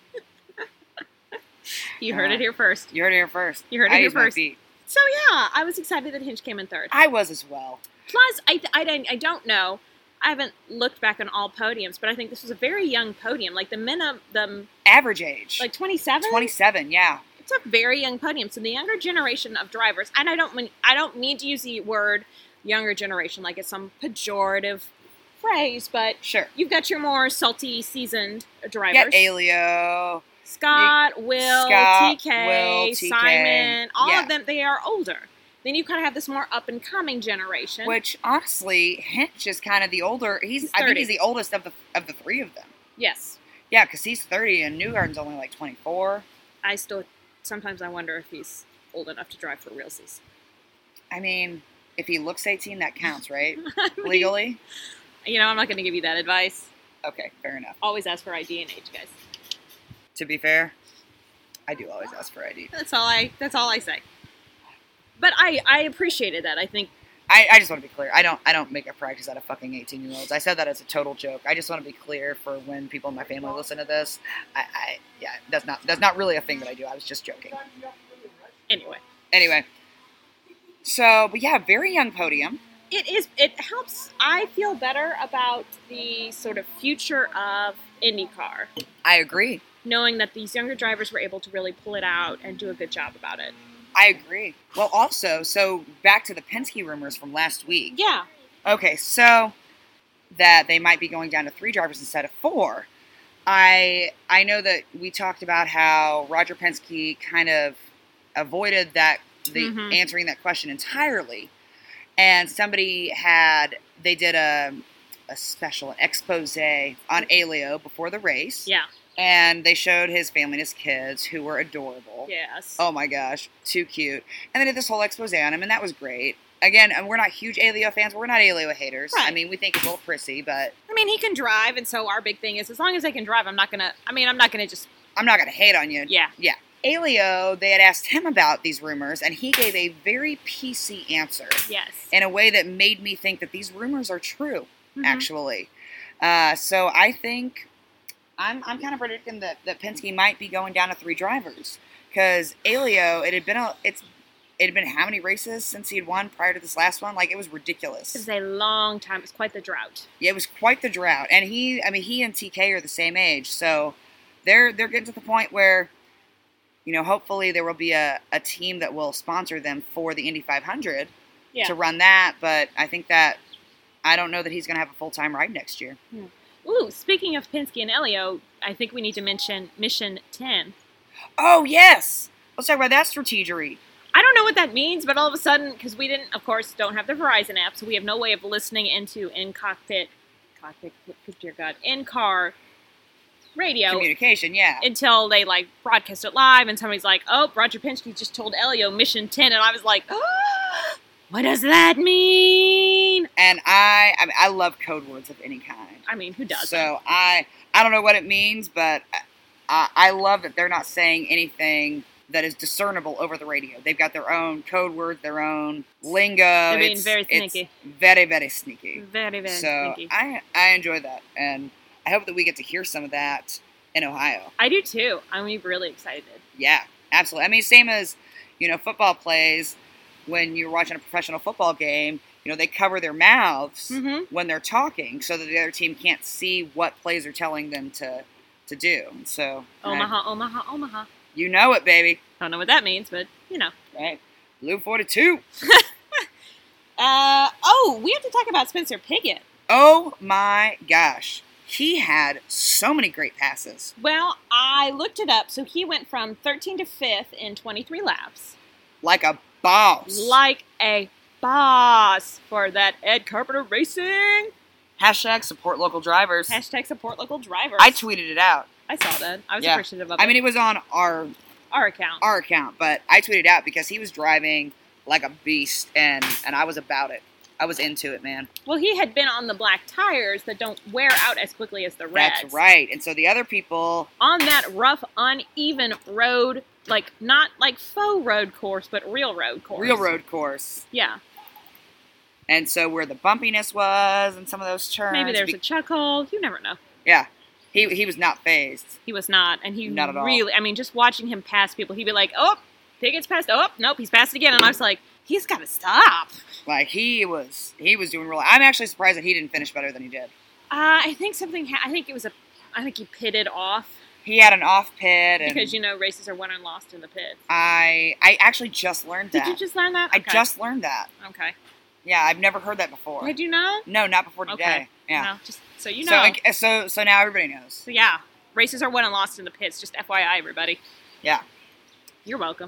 Speaker 2: You heard
Speaker 1: Uh,
Speaker 2: it here first.
Speaker 1: You heard it here first.
Speaker 2: You heard it
Speaker 1: I
Speaker 2: here
Speaker 1: use my
Speaker 2: first.
Speaker 1: feet.
Speaker 2: So yeah, I was excited that Hinch came in third.
Speaker 1: I was as well.
Speaker 2: Plus, I, I, don't- I don't know. I haven't looked back on all podiums, but I think this was a very young podium. Like the minimum, the
Speaker 1: Average age.
Speaker 2: like twenty-seven.
Speaker 1: twenty-seven, yeah.
Speaker 2: It's a very young podium. So the younger generation of drivers, and I don't mean I don't mean to use the word younger generation like it's some pejorative phrase, but
Speaker 1: Sure.
Speaker 2: you've got your more salty, seasoned drivers.
Speaker 1: Yeah, Alio.
Speaker 2: Scott, Will,
Speaker 1: Scott,
Speaker 2: T K,
Speaker 1: Will, T K,
Speaker 2: Simon, all
Speaker 1: yeah.
Speaker 2: of them, they are older. Then you kind of have this more up and coming generation.
Speaker 1: Which honestly, Hinch is kind of the older. He's,
Speaker 2: He's
Speaker 1: I think
Speaker 2: thirty.
Speaker 1: he's the oldest of the of the three of them.
Speaker 2: Yes.
Speaker 1: Yeah, because he's thirty and Newgarden's only like twenty-four.
Speaker 2: I still, sometimes I wonder if he's old enough to drive for realsies.
Speaker 1: I mean, if he looks eighteen, that counts, right?
Speaker 2: I mean,
Speaker 1: Legally.
Speaker 2: You know, I'm not going to give you that advice.
Speaker 1: Okay, fair enough.
Speaker 2: Always ask for I D and age, guys.
Speaker 1: To be fair, I do always ask for I D.
Speaker 2: That's all I, that's all I say. But I, I appreciated that. I think,
Speaker 1: I, I just want to be clear. I don't I don't make a practice out of fucking eighteen year olds. I said that as a total joke. I just want to be clear for when people in my family listen to this. I, I yeah, that's not that's not really a thing that I do. I was just joking.
Speaker 2: anyway.
Speaker 1: Anyway. So, but yeah, very young podium.
Speaker 2: It is, it helps, I feel better about the sort of future of IndyCar.
Speaker 1: I agree.
Speaker 2: Knowing that these younger drivers were able to really pull it out and do a good job about it.
Speaker 1: I agree. Well, also, so back to the Penske rumors from last week.
Speaker 2: Yeah.
Speaker 1: Okay, so that they might be going down to three drivers instead of four. I I know that we talked about how Roger Penske kind of avoided that the
Speaker 2: Mhm.
Speaker 1: answering that question entirely, and somebody had they did a a special an expose on Alio before the race,
Speaker 2: Yeah.
Speaker 1: and they showed his family and his kids who were adorable.
Speaker 2: Yes.
Speaker 1: Oh my gosh, too cute. And they did this whole expose on him, and that was great. Again, and we're not huge Alio fans, but we're not Alio haters.
Speaker 2: Right.
Speaker 1: I mean, we think he's a little prissy, but
Speaker 2: I mean, he can drive, and so our big thing is as long as I can drive, I'm not going to, I mean, I'm not going to just,
Speaker 1: I'm not going to hate on you.
Speaker 2: yeah.
Speaker 1: Yeah. Alio, they had asked him about these rumors, and he gave a very P C answer
Speaker 2: Yes.
Speaker 1: in a way that made me think that these rumors are true,
Speaker 2: Mhm.
Speaker 1: actually. Uh, so I think I'm, I'm kind of predicting that, that Penske might be going down to three drivers. Because Alio, it had been a, it's it had been how many races since he had won prior to this last one? Like, it was ridiculous.
Speaker 2: It was a long time. It was quite the drought.
Speaker 1: Yeah, it was quite the drought. And he, I mean, he and T K are the same age, so they're they're getting to the point where, you know, hopefully there will be a, a team that will sponsor them for the Indy five hundred
Speaker 2: Yeah.
Speaker 1: to run that. But I think that, I don't know that he's going to have a full-time ride next year.
Speaker 2: Yeah. Ooh, speaking of Penske and Elio, I think we need to mention Mission ten.
Speaker 1: Oh, yes! Let's talk about that strategery.
Speaker 2: I don't know what that means, but all of a sudden, because we didn't, of course, don't have the Verizon app, so we have no way of listening into in-cockpit, cockpit, dear God, in-car radio.
Speaker 1: Communication, yeah.
Speaker 2: Until they, like, broadcast it live, and somebody's like, oh, Roger Penske just told Elio Mission ten, and I was like, oh, what does that mean?
Speaker 1: And I, I, mean, I love code words of any kind.
Speaker 2: I mean, who doesn't?
Speaker 1: So I, I don't know what it means, but I, I love that they're not saying anything that is discernible over the radio. They've got their own code words, their own lingo.
Speaker 2: They're being
Speaker 1: it's,
Speaker 2: very sneaky.
Speaker 1: It's very, very sneaky.
Speaker 2: Very, very
Speaker 1: so
Speaker 2: sneaky.
Speaker 1: I, I enjoy that, and I hope that we get to hear some of that in Ohio.
Speaker 2: I do too. I'm really excited.
Speaker 1: Yeah, absolutely. I mean, same as, you know, football plays. When you're watching a professional football game, you know, they cover their mouths
Speaker 2: Mm-hmm.
Speaker 1: when they're talking so that the other team can't see what plays are telling them to to do. And so,
Speaker 2: Omaha,
Speaker 1: I,
Speaker 2: Omaha, Omaha.
Speaker 1: you know it, baby.
Speaker 2: Don't know what that means, but, you know.
Speaker 1: Right? Blue forty-two.
Speaker 2: Uh, oh, we have to talk about Spencer Pigot.
Speaker 1: Oh my gosh. He had so many great passes.
Speaker 2: Well, I looked it up. So he went from thirteenth to fifth in twenty-three laps.
Speaker 1: Like a boss.
Speaker 2: Like a boss for that Ed Carpenter Racing.
Speaker 1: Hashtag support local drivers.
Speaker 2: Hashtag support local drivers.
Speaker 1: I tweeted it out.
Speaker 2: I saw that. I was
Speaker 1: Yeah.
Speaker 2: appreciative of it.
Speaker 1: I mean, it was on our
Speaker 2: our account.
Speaker 1: our account, but I tweeted out because he was driving like a beast, and, and I was about it. I was into it, man.
Speaker 2: Well, he had been on the black tires that don't wear out as quickly as the reds.
Speaker 1: That's right. And so the other people,
Speaker 2: On that rough, uneven road, like not like faux road course, but real road course.
Speaker 1: real road course,
Speaker 2: Yeah.
Speaker 1: and so where the bumpiness was and some of those turns.
Speaker 2: Maybe there's
Speaker 1: be-
Speaker 2: a chuck hole. You never know.
Speaker 1: yeah, he he was not phased.
Speaker 2: He was not, and he
Speaker 1: Not at all.
Speaker 2: really. I mean, just watching him pass people, he'd be like, "Oh, Pigot's passed. Oh, nope, he's passed again." And I was like, "He's got to stop."
Speaker 1: Like he was he was doing really. I'm actually surprised that he didn't finish better than he did.
Speaker 2: Uh, I think something. Ha- I think it was a. I think he pitted off
Speaker 1: He had an off pit, and
Speaker 2: because you know races are won and lost in the pits.
Speaker 1: I I actually just learned
Speaker 2: Did
Speaker 1: that.
Speaker 2: you just learn that?
Speaker 1: I
Speaker 2: Okay.
Speaker 1: just learned that.
Speaker 2: Okay.
Speaker 1: Yeah, I've never heard that before.
Speaker 2: Did you know?
Speaker 1: No, not before today.
Speaker 2: Okay.
Speaker 1: Yeah.
Speaker 2: No, just so you
Speaker 1: So
Speaker 2: know.
Speaker 1: I- so so now everybody knows.
Speaker 2: So yeah, races are won and lost in the pits. Just F Y I, everybody.
Speaker 1: Yeah.
Speaker 2: You're welcome.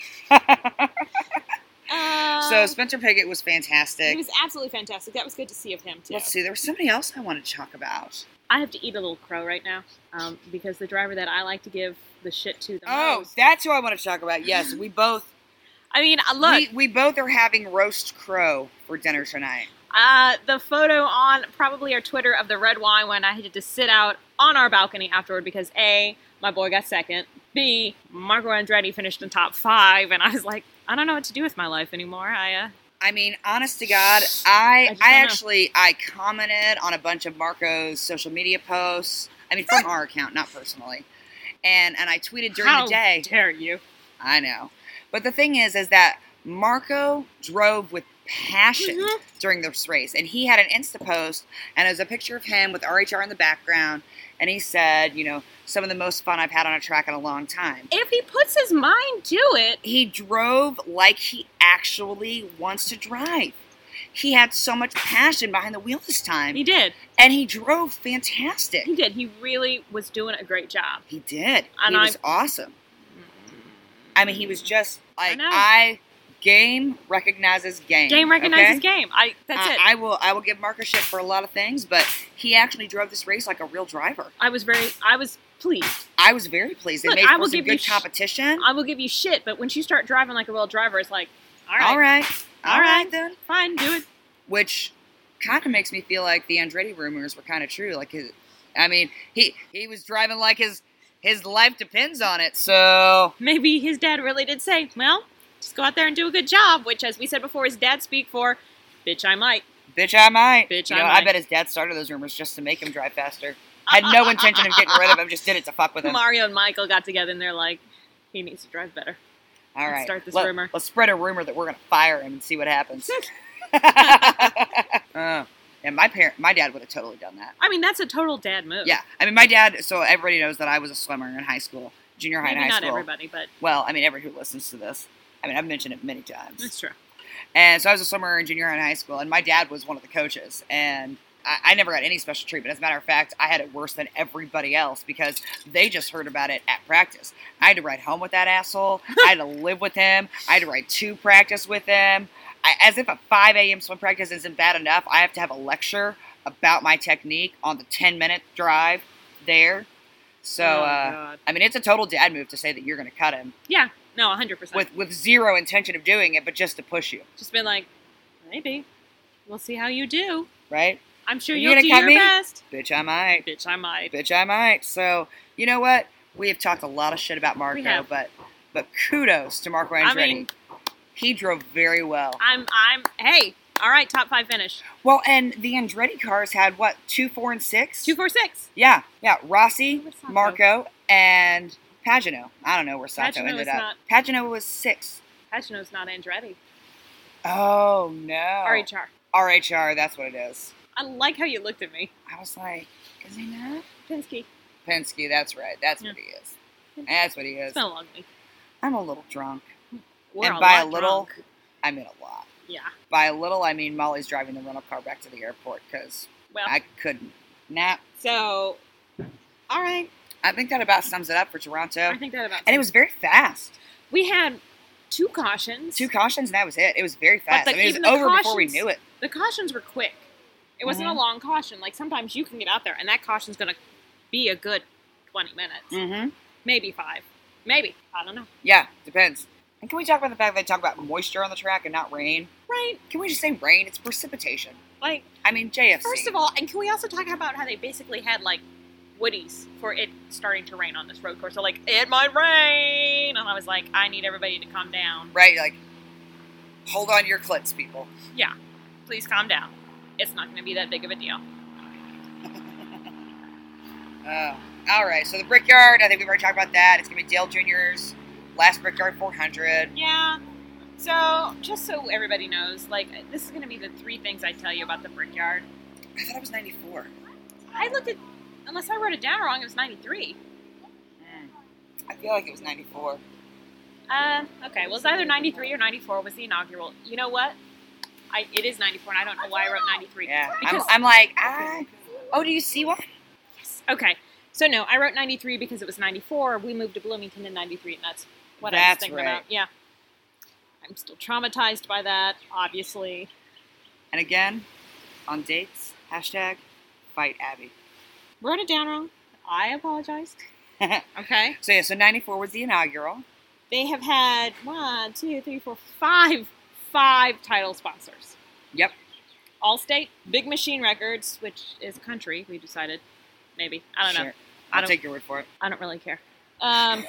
Speaker 2: Um,
Speaker 1: So Spencer Pigot was fantastic.
Speaker 2: He was absolutely fantastic. That was good to see of him too.
Speaker 1: Let's see. There was somebody else I wanted to talk about.
Speaker 2: I have to eat a little crow right now um, because the driver that I like to give the shit to the
Speaker 1: Oh,
Speaker 2: most.
Speaker 1: that's who I want to talk about. Yes, we both
Speaker 2: I mean, uh, look,
Speaker 1: we, we both are having roast crow for dinner tonight.
Speaker 2: uh, the photo on probably our Twitter of the red wine when I had to sit out on our balcony afterward because A, my boy got second. B, Marco Andretti finished in top five, and I was like, I don't know what to do with my life anymore. I uh,
Speaker 1: I mean, honest to God, I
Speaker 2: I just
Speaker 1: I,
Speaker 2: don't know.
Speaker 1: actually I commented on a bunch of Marco's social media posts. I mean, from our account, not personally. And and I tweeted during
Speaker 2: how
Speaker 1: the day.
Speaker 2: dare you?
Speaker 1: I know. But the thing is, is that Marco drove with passion
Speaker 2: Mhm.
Speaker 1: during this race. And he had an Insta post, and it was a picture of him with R H R in the background. And he said, you know, some of the most fun I've had on a track in a long time.
Speaker 2: If he puts his mind to it,
Speaker 1: He drove like he actually wants to drive. He had so much passion behind the wheel this time.
Speaker 2: he did.
Speaker 1: And he drove fantastic.
Speaker 2: He did. He really was doing a great job.
Speaker 1: He did.
Speaker 2: And
Speaker 1: he was
Speaker 2: I'm-
Speaker 1: awesome. I mean, he was just like,
Speaker 2: know.
Speaker 1: I, game recognizes game.
Speaker 2: Game recognizes
Speaker 1: okay?
Speaker 2: game. I. That's
Speaker 1: I,
Speaker 2: it.
Speaker 1: I will I will give Marco shit for a lot of things, but he actually drove this race like a real driver.
Speaker 2: I was very. I was pleased.
Speaker 1: I was very pleased. They
Speaker 2: Look,
Speaker 1: made
Speaker 2: I
Speaker 1: for
Speaker 2: will
Speaker 1: some
Speaker 2: give you
Speaker 1: good
Speaker 2: sh-
Speaker 1: competition.
Speaker 2: I will give you shit, but once you start driving like a real driver, it's like, all right,
Speaker 1: All right. All
Speaker 2: All
Speaker 1: right
Speaker 2: right.
Speaker 1: then.
Speaker 2: fine, do it.
Speaker 1: Which kind of makes me feel like the Andretti rumors were kind of true. Like, his, I mean, he he was driving like his his life depends on it. So
Speaker 2: Maybe his dad really did say, well, just go out there and do a good job, which, as we said before, his dad speak for, bitch, I might.
Speaker 1: bitch, I might.
Speaker 2: Bitch,
Speaker 1: you
Speaker 2: I
Speaker 1: know, I
Speaker 2: might.
Speaker 1: bet his dad started those rumors just to make him drive faster. Had no intention of getting rid of him. Just did it to fuck with him.
Speaker 2: Mario and Michael got together and they're like, he needs to drive better.
Speaker 1: All
Speaker 2: Let's
Speaker 1: right.
Speaker 2: start this
Speaker 1: Let,
Speaker 2: rumor.
Speaker 1: Let's spread a rumor that we're going to fire him and see what happens. uh, and my parent, my dad would have totally done that.
Speaker 2: I mean, that's a total dad move.
Speaker 1: Yeah. I mean, my dad, so everybody knows that I was a swimmer in high school, junior high
Speaker 2: Maybe
Speaker 1: and high
Speaker 2: not
Speaker 1: school.
Speaker 2: everybody, but
Speaker 1: Well, I mean, everyone who listens to this. I mean, I've mentioned it many times.
Speaker 2: that's true.
Speaker 1: And so I was a swimmer in junior high and high school, and my dad was one of the coaches. And I, I never got any special treatment. As a matter of fact, I had it worse than everybody else because they just heard about it at practice. I had to ride home with that asshole. I had to live with him. I had to ride to practice with him. I, as if a five a.m. swim practice isn't bad enough, I have to have a lecture about my technique on the ten-minute drive there. So,
Speaker 2: Oh,
Speaker 1: uh,
Speaker 2: God.
Speaker 1: I mean, it's a total dad move to say that you're going to cut him
Speaker 2: Yeah, no, one hundred percent.
Speaker 1: with, with zero intention of doing it, but just to push you,
Speaker 2: Just been like, maybe. We'll see how you do.
Speaker 1: right?
Speaker 2: I'm sure
Speaker 1: You
Speaker 2: you'll
Speaker 1: gonna
Speaker 2: do
Speaker 1: cut
Speaker 2: your
Speaker 1: me?
Speaker 2: best.
Speaker 1: Bitch, I might.
Speaker 2: Bitch, I might.
Speaker 1: Bitch, I might. So, you know what? We have talked a lot of shit about Marco,
Speaker 2: have.
Speaker 1: but but kudos to Marco
Speaker 2: I
Speaker 1: Andretti.
Speaker 2: mean,
Speaker 1: he drove very well.
Speaker 2: I'm, I'm, hey, all right, top five finish.
Speaker 1: Well, and the Andretti cars had, what, two, four, and six?
Speaker 2: Two, four, six.
Speaker 1: Yeah, yeah. Rossi,
Speaker 2: Where's Sato?
Speaker 1: Marco, and Pagano. I don't know where Sato
Speaker 2: Pagano
Speaker 1: ended
Speaker 2: is
Speaker 1: up.
Speaker 2: not-
Speaker 1: Pagano was six.
Speaker 2: Pagano's not Andretti.
Speaker 1: Oh, no.
Speaker 2: R H R.
Speaker 1: R H R, that's what it is.
Speaker 2: I like how you looked at me.
Speaker 1: I was like, is he not?
Speaker 2: Penske.
Speaker 1: Penske, that's right. That's
Speaker 2: Yeah.
Speaker 1: what he is. That's what he is.
Speaker 2: It's been a long week.
Speaker 1: I'm a little drunk.
Speaker 2: We're
Speaker 1: and
Speaker 2: a
Speaker 1: by
Speaker 2: lot
Speaker 1: a little,
Speaker 2: drunk.
Speaker 1: I mean a lot.
Speaker 2: Yeah.
Speaker 1: By a little, I mean Molly's driving the rental car back to the airport because
Speaker 2: Well,
Speaker 1: I couldn't nap.
Speaker 2: so, all right.
Speaker 1: I think that about sums it up for Toronto.
Speaker 2: I think that about.
Speaker 1: And it was very fast.
Speaker 2: We had two cautions.
Speaker 1: Two cautions, and that was it. It was very
Speaker 2: But
Speaker 1: fast.
Speaker 2: the-
Speaker 1: I mean, it
Speaker 2: even
Speaker 1: was
Speaker 2: the
Speaker 1: over before we
Speaker 2: cautions-
Speaker 1: knew it.
Speaker 2: The cautions were quick. It wasn't
Speaker 1: Mhm.
Speaker 2: a long caution. Like sometimes you can get out there, and that caution's gonna be a good twenty minutes,
Speaker 1: Mm-hmm.
Speaker 2: maybe five, maybe I don't know.
Speaker 1: Yeah, depends. And can we talk about the fact that they talk about moisture on the track and not rain?
Speaker 2: Right?
Speaker 1: Can we just say rain? It's precipitation.
Speaker 2: Like
Speaker 1: I mean, J F C.
Speaker 2: first of all, and can we also talk about how they basically had like woodies for it starting to rain on this road course? So like it might rain, and I was like, I need everybody to calm down.
Speaker 1: Right, like, hold on to your clits, people.
Speaker 2: Yeah, please calm down. It's not going to be that big of a deal.
Speaker 1: Uh, all right, so the Brickyard, I think we've already talked about that. It's going to be Dale Junior's last Brickyard four hundred.
Speaker 2: Yeah. So just so everybody knows, like this is going to be the three things I tell you about the Brickyard.
Speaker 1: I thought it was ninety-four.
Speaker 2: I looked at, unless I wrote it down wrong, it was ninety-three.
Speaker 1: Mm. I feel like it was ninety-four.
Speaker 2: Uh, okay, well, it's either ninety-three or ninety-four was the inaugural. You know what? I It is ninety-four, and I don't know why I wrote ninety-three.
Speaker 1: Yeah, I'm,
Speaker 2: Because,
Speaker 1: I'm like, ah. Oh, do you see one?
Speaker 2: okay, so no, I wrote ninety-three because it was ninety-four. We moved to Bloomington in ninety-three, and that's what I was
Speaker 1: That's
Speaker 2: thinking
Speaker 1: right.
Speaker 2: about. Yeah. I'm still traumatized by that, obviously.
Speaker 1: And again, on dates, hashtag fight Abby.
Speaker 2: Wrote it down wrong. I apologize.
Speaker 1: so
Speaker 2: Okay.
Speaker 1: yeah, so ninety-four was the inaugural.
Speaker 2: They have had one, two, three, four, five, five title sponsors.
Speaker 1: Yep.
Speaker 2: Allstate, Big Machine Records, which is country, we decided. Maybe. I don't know.
Speaker 1: Sure.
Speaker 2: I
Speaker 1: I'll
Speaker 2: don't-
Speaker 1: take your word for it.
Speaker 2: I don't really care. Um,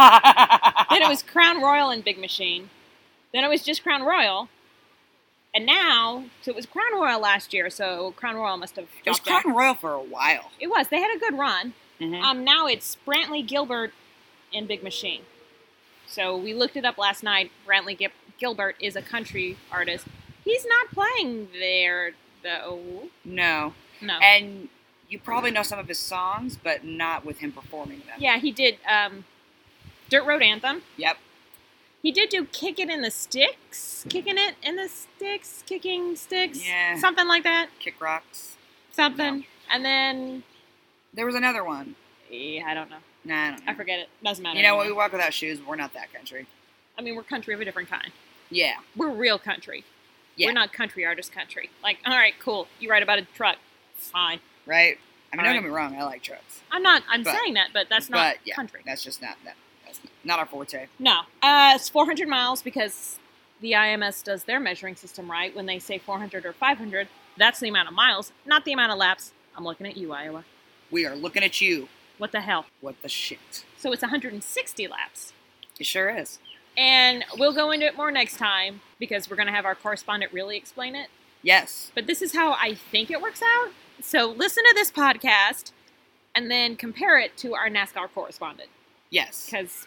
Speaker 2: then it was Crown Royal and Big Machine. Then it was just Crown Royal. And now, so it was Crown Royal last year, so Crown Royal must have
Speaker 1: It was
Speaker 2: dropped out.
Speaker 1: Crown Royal for a while.
Speaker 2: It was. They had a good run.
Speaker 1: Mhm.
Speaker 2: Um, now it's Brantley Gilbert and Big Machine. So we looked it up last night. Brantley Gil- Gilbert is a country artist. He's not playing there, though.
Speaker 1: No.
Speaker 2: No.
Speaker 1: And you probably know some of his songs, but not with him performing them.
Speaker 2: Yeah, he did um, Dirt Road Anthem.
Speaker 1: Yep.
Speaker 2: He did do Kick It in the Sticks. Kicking It in the Sticks. Kicking Sticks.
Speaker 1: Yeah.
Speaker 2: Something like that.
Speaker 1: Kick Rocks.
Speaker 2: Something. And then,
Speaker 1: There was another one.
Speaker 2: eh, I don't know.
Speaker 1: Nah, I don't know.
Speaker 2: I forget it. Doesn't matter.
Speaker 1: You know, when we
Speaker 2: anymore.
Speaker 1: walk without shoes, we're not that country.
Speaker 2: I mean, we're country of a different kind.
Speaker 1: Yeah.
Speaker 2: We're real country.
Speaker 1: Yeah.
Speaker 2: We're not country artist country. Like, all right, cool. You write about a truck. Fine.
Speaker 1: Right? I mean,
Speaker 2: All
Speaker 1: don't
Speaker 2: right.
Speaker 1: get me wrong, I like trucks.
Speaker 2: I'm not, I'm
Speaker 1: But-
Speaker 2: saying that, but that's not
Speaker 1: but, yeah,
Speaker 2: country.
Speaker 1: That's just not that. That's not our forte.
Speaker 2: No. Uh, it's four hundred miles because the I M S does their measuring system right. When they say four hundred or five hundred, that's the amount of miles, not the amount of laps. I'm looking at you, Iowa.
Speaker 1: We are looking at you.
Speaker 2: What the hell?
Speaker 1: What the shit?
Speaker 2: So it's one hundred sixty laps.
Speaker 1: It sure is.
Speaker 2: And we'll go into it more next time because we're going to have our correspondent really explain it.
Speaker 1: Yes.
Speaker 2: But this is how I think it works out. So listen to this podcast and then compare it to our NASCAR correspondent.
Speaker 1: Yes.
Speaker 2: Because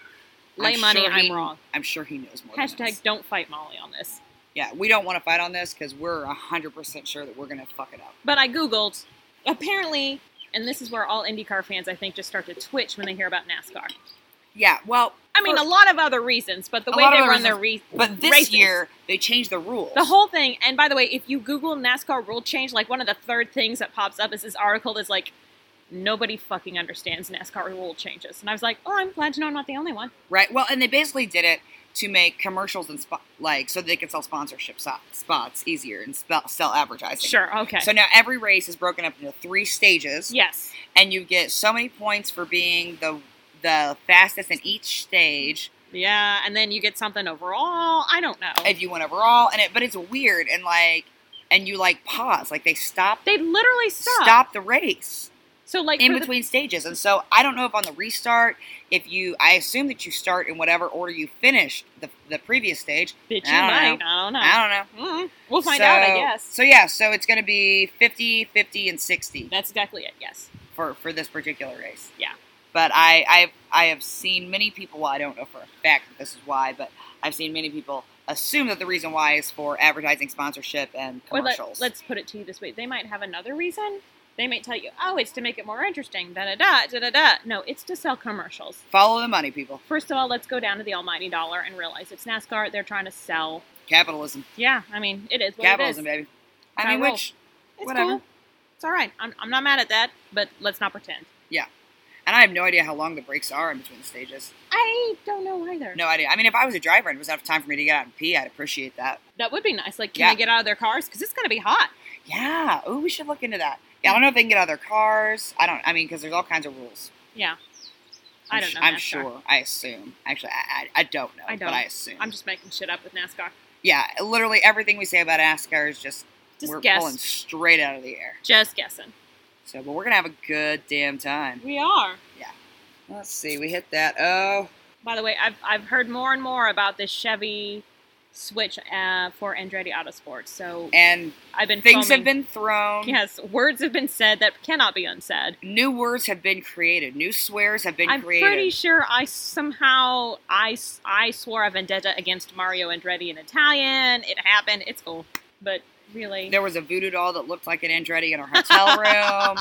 Speaker 2: Lay
Speaker 1: I'm
Speaker 2: money,
Speaker 1: sure
Speaker 2: I'm
Speaker 1: he-
Speaker 2: wrong.
Speaker 1: I'm sure he knows more than
Speaker 2: Hashtag
Speaker 1: us.
Speaker 2: don't fight Molly on this.
Speaker 1: Yeah, we don't want to fight on this because we're one hundred percent sure that we're going to fuck it up.
Speaker 2: But I Googled, apparently, and this is where all IndyCar fans, I think, just start to twitch when they hear about NASCAR.
Speaker 1: Yeah, well...
Speaker 2: I mean,
Speaker 1: for-
Speaker 2: a lot of other reasons, but the
Speaker 1: A
Speaker 2: way
Speaker 1: lot of
Speaker 2: they
Speaker 1: other
Speaker 2: run their re-
Speaker 1: But this
Speaker 2: races,
Speaker 1: year, they changed the rules.
Speaker 2: the whole thing, and by the way, if you Google NASCAR rule change, like one of the third things that pops up is this article that's like, nobody fucking understands NASCAR rule changes. And I was like, oh, I'm glad to know I'm not the only one.
Speaker 1: Right, well, and they basically did it to make commercials and, spo- like, so they could sell sponsorship so- spots easier and sp- sell advertising.
Speaker 2: Sure, okay.
Speaker 1: So now every race is broken up into three stages.
Speaker 2: yes.
Speaker 1: And you get so many points for being the the fastest in each stage
Speaker 2: Yeah, and then you get something overall. I don't know.
Speaker 1: if you win overall. And it, but it's weird and like, and you like pause, like they stop
Speaker 2: They literally stop.
Speaker 1: stop the race
Speaker 2: So like
Speaker 1: in
Speaker 2: for the-
Speaker 1: between stages. And so I don't know if on the restart, if you, I assume that you start in whatever order you finished the the previous stage.
Speaker 2: bitch, you
Speaker 1: I don't
Speaker 2: might.
Speaker 1: know.
Speaker 2: I don't know.
Speaker 1: I don't know.
Speaker 2: Mm, we'll find
Speaker 1: So-
Speaker 2: out, I guess.
Speaker 1: So yeah, so it's going to be fifty, fifty, and sixty
Speaker 2: That's exactly it. Yes.
Speaker 1: for for this particular race.
Speaker 2: Yeah.
Speaker 1: But I I've, I have seen many people. Well, I don't know for a fact that this is why, but I've seen many people assume that the reason why is for advertising, sponsorship, and
Speaker 2: Or let,
Speaker 1: commercials.
Speaker 2: let's put it to you this way: they might have another reason. They might tell you, "Oh, it's to make it more interesting." Da da da da da da. No, it's to sell commercials.
Speaker 1: Follow the money, people.
Speaker 2: First of all, let's go down to the almighty dollar and realize it's NASCAR. They're trying to sell.
Speaker 1: Capitalism,
Speaker 2: Yeah, I mean, it is what
Speaker 1: capitalism,
Speaker 2: it is.
Speaker 1: baby. I
Speaker 2: How
Speaker 1: mean,
Speaker 2: it rolls.
Speaker 1: which
Speaker 2: It's
Speaker 1: whatever.
Speaker 2: cool. It's all right. I'm, I'm not mad at that, but let's not pretend.
Speaker 1: And I have no idea how long the breaks are in between the stages.
Speaker 2: I don't know either.
Speaker 1: No idea. I mean, if I was a driver and it was enough time for me to get out and pee, I'd appreciate that.
Speaker 2: That would be nice. Like, can
Speaker 1: Yeah.
Speaker 2: they get out of their cars? Because it's going to be hot.
Speaker 1: Yeah. Oh, we should look into that. Yeah, I don't know if they can get out of their cars. I don't. I mean, because there's all kinds of rules.
Speaker 2: Yeah.
Speaker 1: I'm
Speaker 2: I don't
Speaker 1: sh-
Speaker 2: know.
Speaker 1: I'm
Speaker 2: NASCAR.
Speaker 1: sure. I assume. Actually, I, I, I don't know.
Speaker 2: I don't.
Speaker 1: But I assume.
Speaker 2: I'm just making shit up with NASCAR.
Speaker 1: Yeah, literally everything we say about NASCAR is just,
Speaker 2: Just
Speaker 1: we're
Speaker 2: guess.
Speaker 1: pulling straight out of the air.
Speaker 2: Just guessing.
Speaker 1: So, but we're gonna have a good damn time.
Speaker 2: We are.
Speaker 1: Let's see, we hit that. Oh,
Speaker 2: By the way, I've I've heard more and more about this Chevy switch uh, for Andretti Autosport. So
Speaker 1: and
Speaker 2: I've been
Speaker 1: things
Speaker 2: foaming.
Speaker 1: have been thrown.
Speaker 2: Yes, words have been said that cannot be unsaid.
Speaker 1: New words have been created. New swears have been
Speaker 2: I'm
Speaker 1: created.
Speaker 2: pretty sure I somehow I, I swore a vendetta against Mario Andretti in Italian. It happened. It's cool, but really.
Speaker 1: There was a voodoo doll that looked like an Andretti in our hotel room.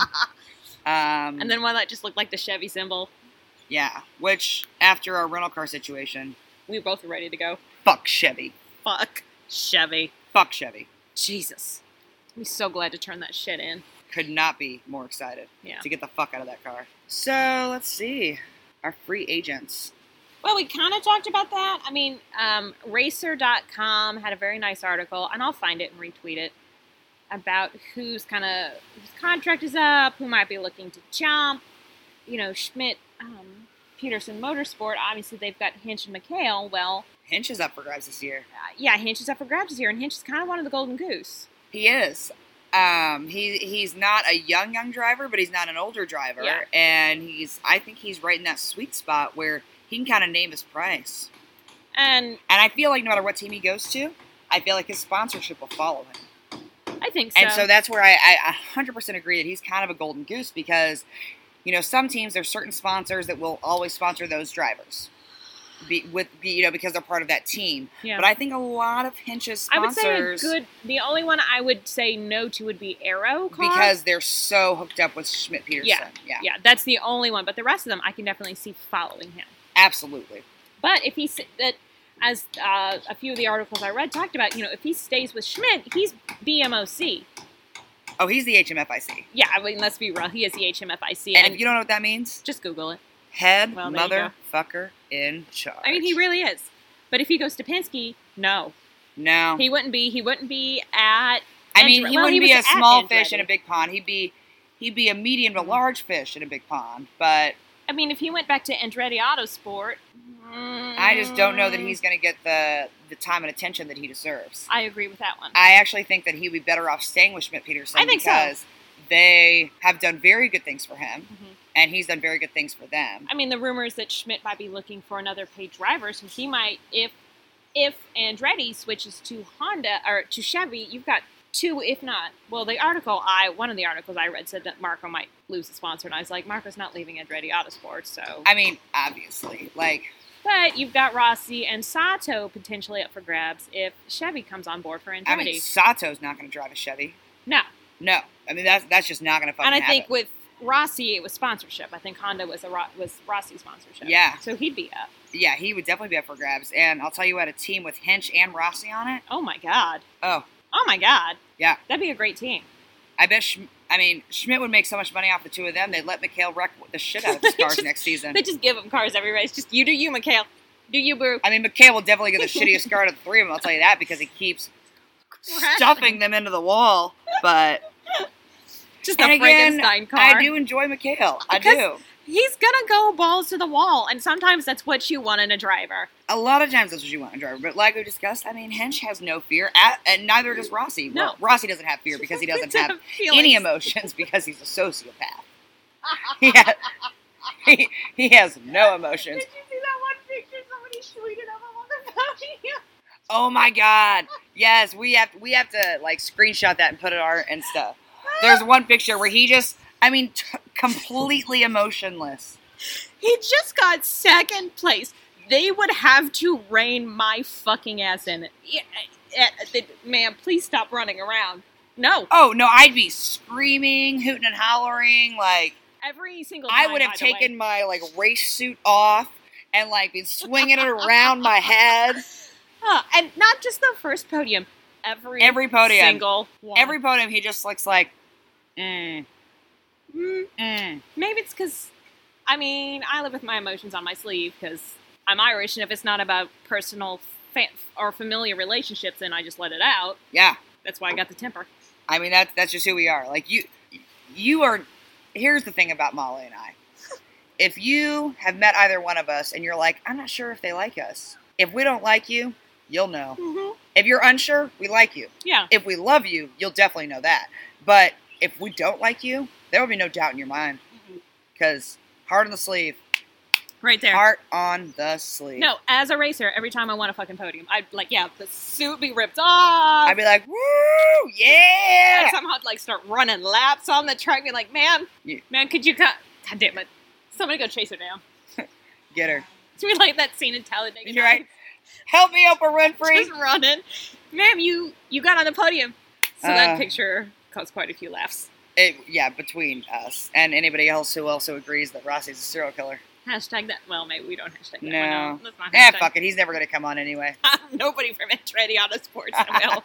Speaker 1: Um,
Speaker 2: And then one that just looked like the Chevy symbol.
Speaker 1: yeah, which after our rental car situation,
Speaker 2: We both were ready to go.
Speaker 1: fuck Chevy.
Speaker 2: Fuck Chevy.
Speaker 1: Fuck Chevy.
Speaker 2: Jesus. I'm so glad to turn that shit in.
Speaker 1: Could not be more excited
Speaker 2: Yeah.
Speaker 1: to get the fuck out of that car. So let's see, our free agents.
Speaker 2: Well, we kind of talked about that. I mean, um, racer dot com had a very nice article, and I'll find it and retweet it, about who's kind of, whose contract is up, who might be looking to jump. You know, Schmidt, um, Peterson Motorsport, obviously they've got Hinch and McHale. Well,
Speaker 1: Hinch is up for grabs this year.
Speaker 2: uh, yeah, Hinch is up for grabs this year, and Hinch is kind of one of the golden goose.
Speaker 1: He is. Um, he he's not a young young driver, but he's not an older driver,
Speaker 2: Yeah.
Speaker 1: and he's I think he's right in that sweet spot where he can kind of name his price.
Speaker 2: And
Speaker 1: And I feel like no matter what team he goes to, I feel like his sponsorship will follow him.
Speaker 2: I think so.
Speaker 1: And so that's where I, I one hundred percent agree that he's kind of a golden goose because, you know, some teams, there's certain sponsors that will always sponsor those drivers. Be, with be, you know, because they're part of that team.
Speaker 2: yeah.
Speaker 1: But I think a lot of Hinch's
Speaker 2: I would say a
Speaker 1: sponsors,
Speaker 2: good, the only one I would say no to would be Aero Car.
Speaker 1: because they're so hooked up with Schmidt Peterson.
Speaker 2: Yeah.
Speaker 1: yeah.
Speaker 2: Yeah, that's the only one. But the rest of them, I can definitely see following him.
Speaker 1: Absolutely.
Speaker 2: But if he's that, as uh, a few of the articles I read talked about, you know, if he stays with Schmidt, he's B M O C.
Speaker 1: Oh, he's the H M F I C.
Speaker 2: Yeah, I mean, let's be real, he is the H M F I C.
Speaker 1: And
Speaker 2: And,
Speaker 1: if you don't know what that means,
Speaker 2: just Google it.
Speaker 1: head
Speaker 2: Well, there you go.
Speaker 1: motherfucker in charge.
Speaker 2: I mean, he really is. But if he goes to Penske, no,
Speaker 1: No.
Speaker 2: he wouldn't be. He wouldn't be at.
Speaker 1: I mean,
Speaker 2: Andre-
Speaker 1: he
Speaker 2: well,
Speaker 1: wouldn't
Speaker 2: he
Speaker 1: be a
Speaker 2: was at
Speaker 1: small
Speaker 2: Andretti.
Speaker 1: fish in a big pond. He'd be he'd be a medium to large fish in a big pond. But
Speaker 2: I mean, if he went back to Andretti Autosport,
Speaker 1: I just don't know that
Speaker 2: mm,
Speaker 1: he's going to get the the time and attention that he deserves.
Speaker 2: I agree with that one.
Speaker 1: I actually think that he'd be better off staying with Schmidt Peterson
Speaker 2: I think so.
Speaker 1: because they have done very good things for him,
Speaker 2: Mhm.
Speaker 1: and he's done very good things for them.
Speaker 2: I mean, the rumor is that Schmidt might be looking for another paid driver, so he might, if if Andretti switches to Honda or to Chevy, you've got two, if not. Well, the article I, one of the articles I read said that Marco might lose the sponsor, and I was like, Marco's not leaving Andretti Autosport, so
Speaker 1: I mean, obviously, like
Speaker 2: But you've got Rossi and Sato potentially up for grabs if Chevy comes on board for Andretti.
Speaker 1: I mean, Sato's not going to drive a Chevy.
Speaker 2: No.
Speaker 1: No. I mean, that's that's just not going to fucking
Speaker 2: And I
Speaker 1: happen.
Speaker 2: think with Rossi, it was sponsorship. I think Honda was a Ro- was Rossi's sponsorship.
Speaker 1: Yeah.
Speaker 2: So he'd be up.
Speaker 1: Yeah, he would definitely be up for grabs. And I'll tell you what, a team with Hinch and Rossi on it.
Speaker 2: Oh, my God.
Speaker 1: Oh.
Speaker 2: Oh, my God.
Speaker 1: Yeah.
Speaker 2: That'd be a great team.
Speaker 1: I bet, Sch- I mean, Schmidt would make so much money off the two of them, they'd let Mikhail wreck the shit out of his cars
Speaker 2: just,
Speaker 1: next season.
Speaker 2: They just give him cars every race. Just you do you, Mikhail. Do you, boo.
Speaker 1: I mean, Mikhail will definitely get the shittiest car of the three of them, I'll tell you that, because he keeps stuffing them into the wall. But,
Speaker 2: just a
Speaker 1: and again,
Speaker 2: Frankenstein car.
Speaker 1: I do enjoy Mikhail. I
Speaker 2: Because
Speaker 1: do.
Speaker 2: He's gonna go balls to the wall, and sometimes that's what you want in a driver.
Speaker 1: A lot of times that's what you want in a driver. But like we discussed, I mean, Hinch has no fear, at, and neither does Rossi.
Speaker 2: No.
Speaker 1: Well, Rossi doesn't have fear because he doesn't have
Speaker 2: Feelings.
Speaker 1: any emotions because he's a sociopath. he, has, he, he has no emotions.
Speaker 2: Did you see that one picture somebody tweeted of him on the podium?
Speaker 1: Oh my god! Yes, we have we have to like screenshot that and put it on our Insta. There's one picture where he just, I mean, t- completely emotionless.
Speaker 2: He just got second place. They would have to rein my fucking ass in. Yeah, eh, eh, man, please stop running around. No.
Speaker 1: Oh no, I'd be screaming, hooting and hollering, like
Speaker 2: every single time.
Speaker 1: I would have
Speaker 2: by the way.
Speaker 1: taken my like race suit off and like been swinging it around my head.
Speaker 2: Huh, and not just the first podium. Every
Speaker 1: Every podium.
Speaker 2: single one.
Speaker 1: Every podium, he just looks like, mm,
Speaker 2: Mm,
Speaker 1: mm.
Speaker 2: maybe it's because, I mean, I live with my emotions on my sleeve because I'm Irish, and if it's not about personal fa- or familiar relationships, then I just let it out.
Speaker 1: Yeah.
Speaker 2: That's why I got the temper.
Speaker 1: I mean, that's that's just who we are. Like you, you are. Here's the thing about Molly and I. If you have met either one of us and you're like, I'm not sure if they like us. If we don't like you, you'll know.
Speaker 2: Mm-hmm.
Speaker 1: If you're unsure, we like you.
Speaker 2: Yeah.
Speaker 1: If we love you, you'll definitely know that. But if we don't like you, there will be no doubt in your mind. Because heart on the sleeve.
Speaker 2: Right there.
Speaker 1: Heart on the sleeve.
Speaker 2: No, as a racer, every time I won a fucking podium, I'd like, yeah, the suit be ripped off.
Speaker 1: I'd be like, woo, yeah.
Speaker 2: And somehow I'd like start running laps on the track, be like, man,
Speaker 1: Yeah.
Speaker 2: man, could you cut? God damn it. Somebody go chase her down.
Speaker 1: Get her.
Speaker 2: It's really like that scene in Talladega.
Speaker 1: You're right. Help me, Oprah Winfrey.
Speaker 2: Just running. Ma'am, you, you got on the podium. So
Speaker 1: Uh.
Speaker 2: that picture caused quite a few laughs.
Speaker 1: It, yeah, between us and anybody else who also agrees that Rossi's a serial killer.
Speaker 2: Hashtag that. Well, maybe we don't hashtag that.
Speaker 1: No.
Speaker 2: One. Let's not
Speaker 1: Eh,
Speaker 2: hashtag.
Speaker 1: fuck it. He's never going to come on anyway.
Speaker 2: Nobody from Andretti Autosports will.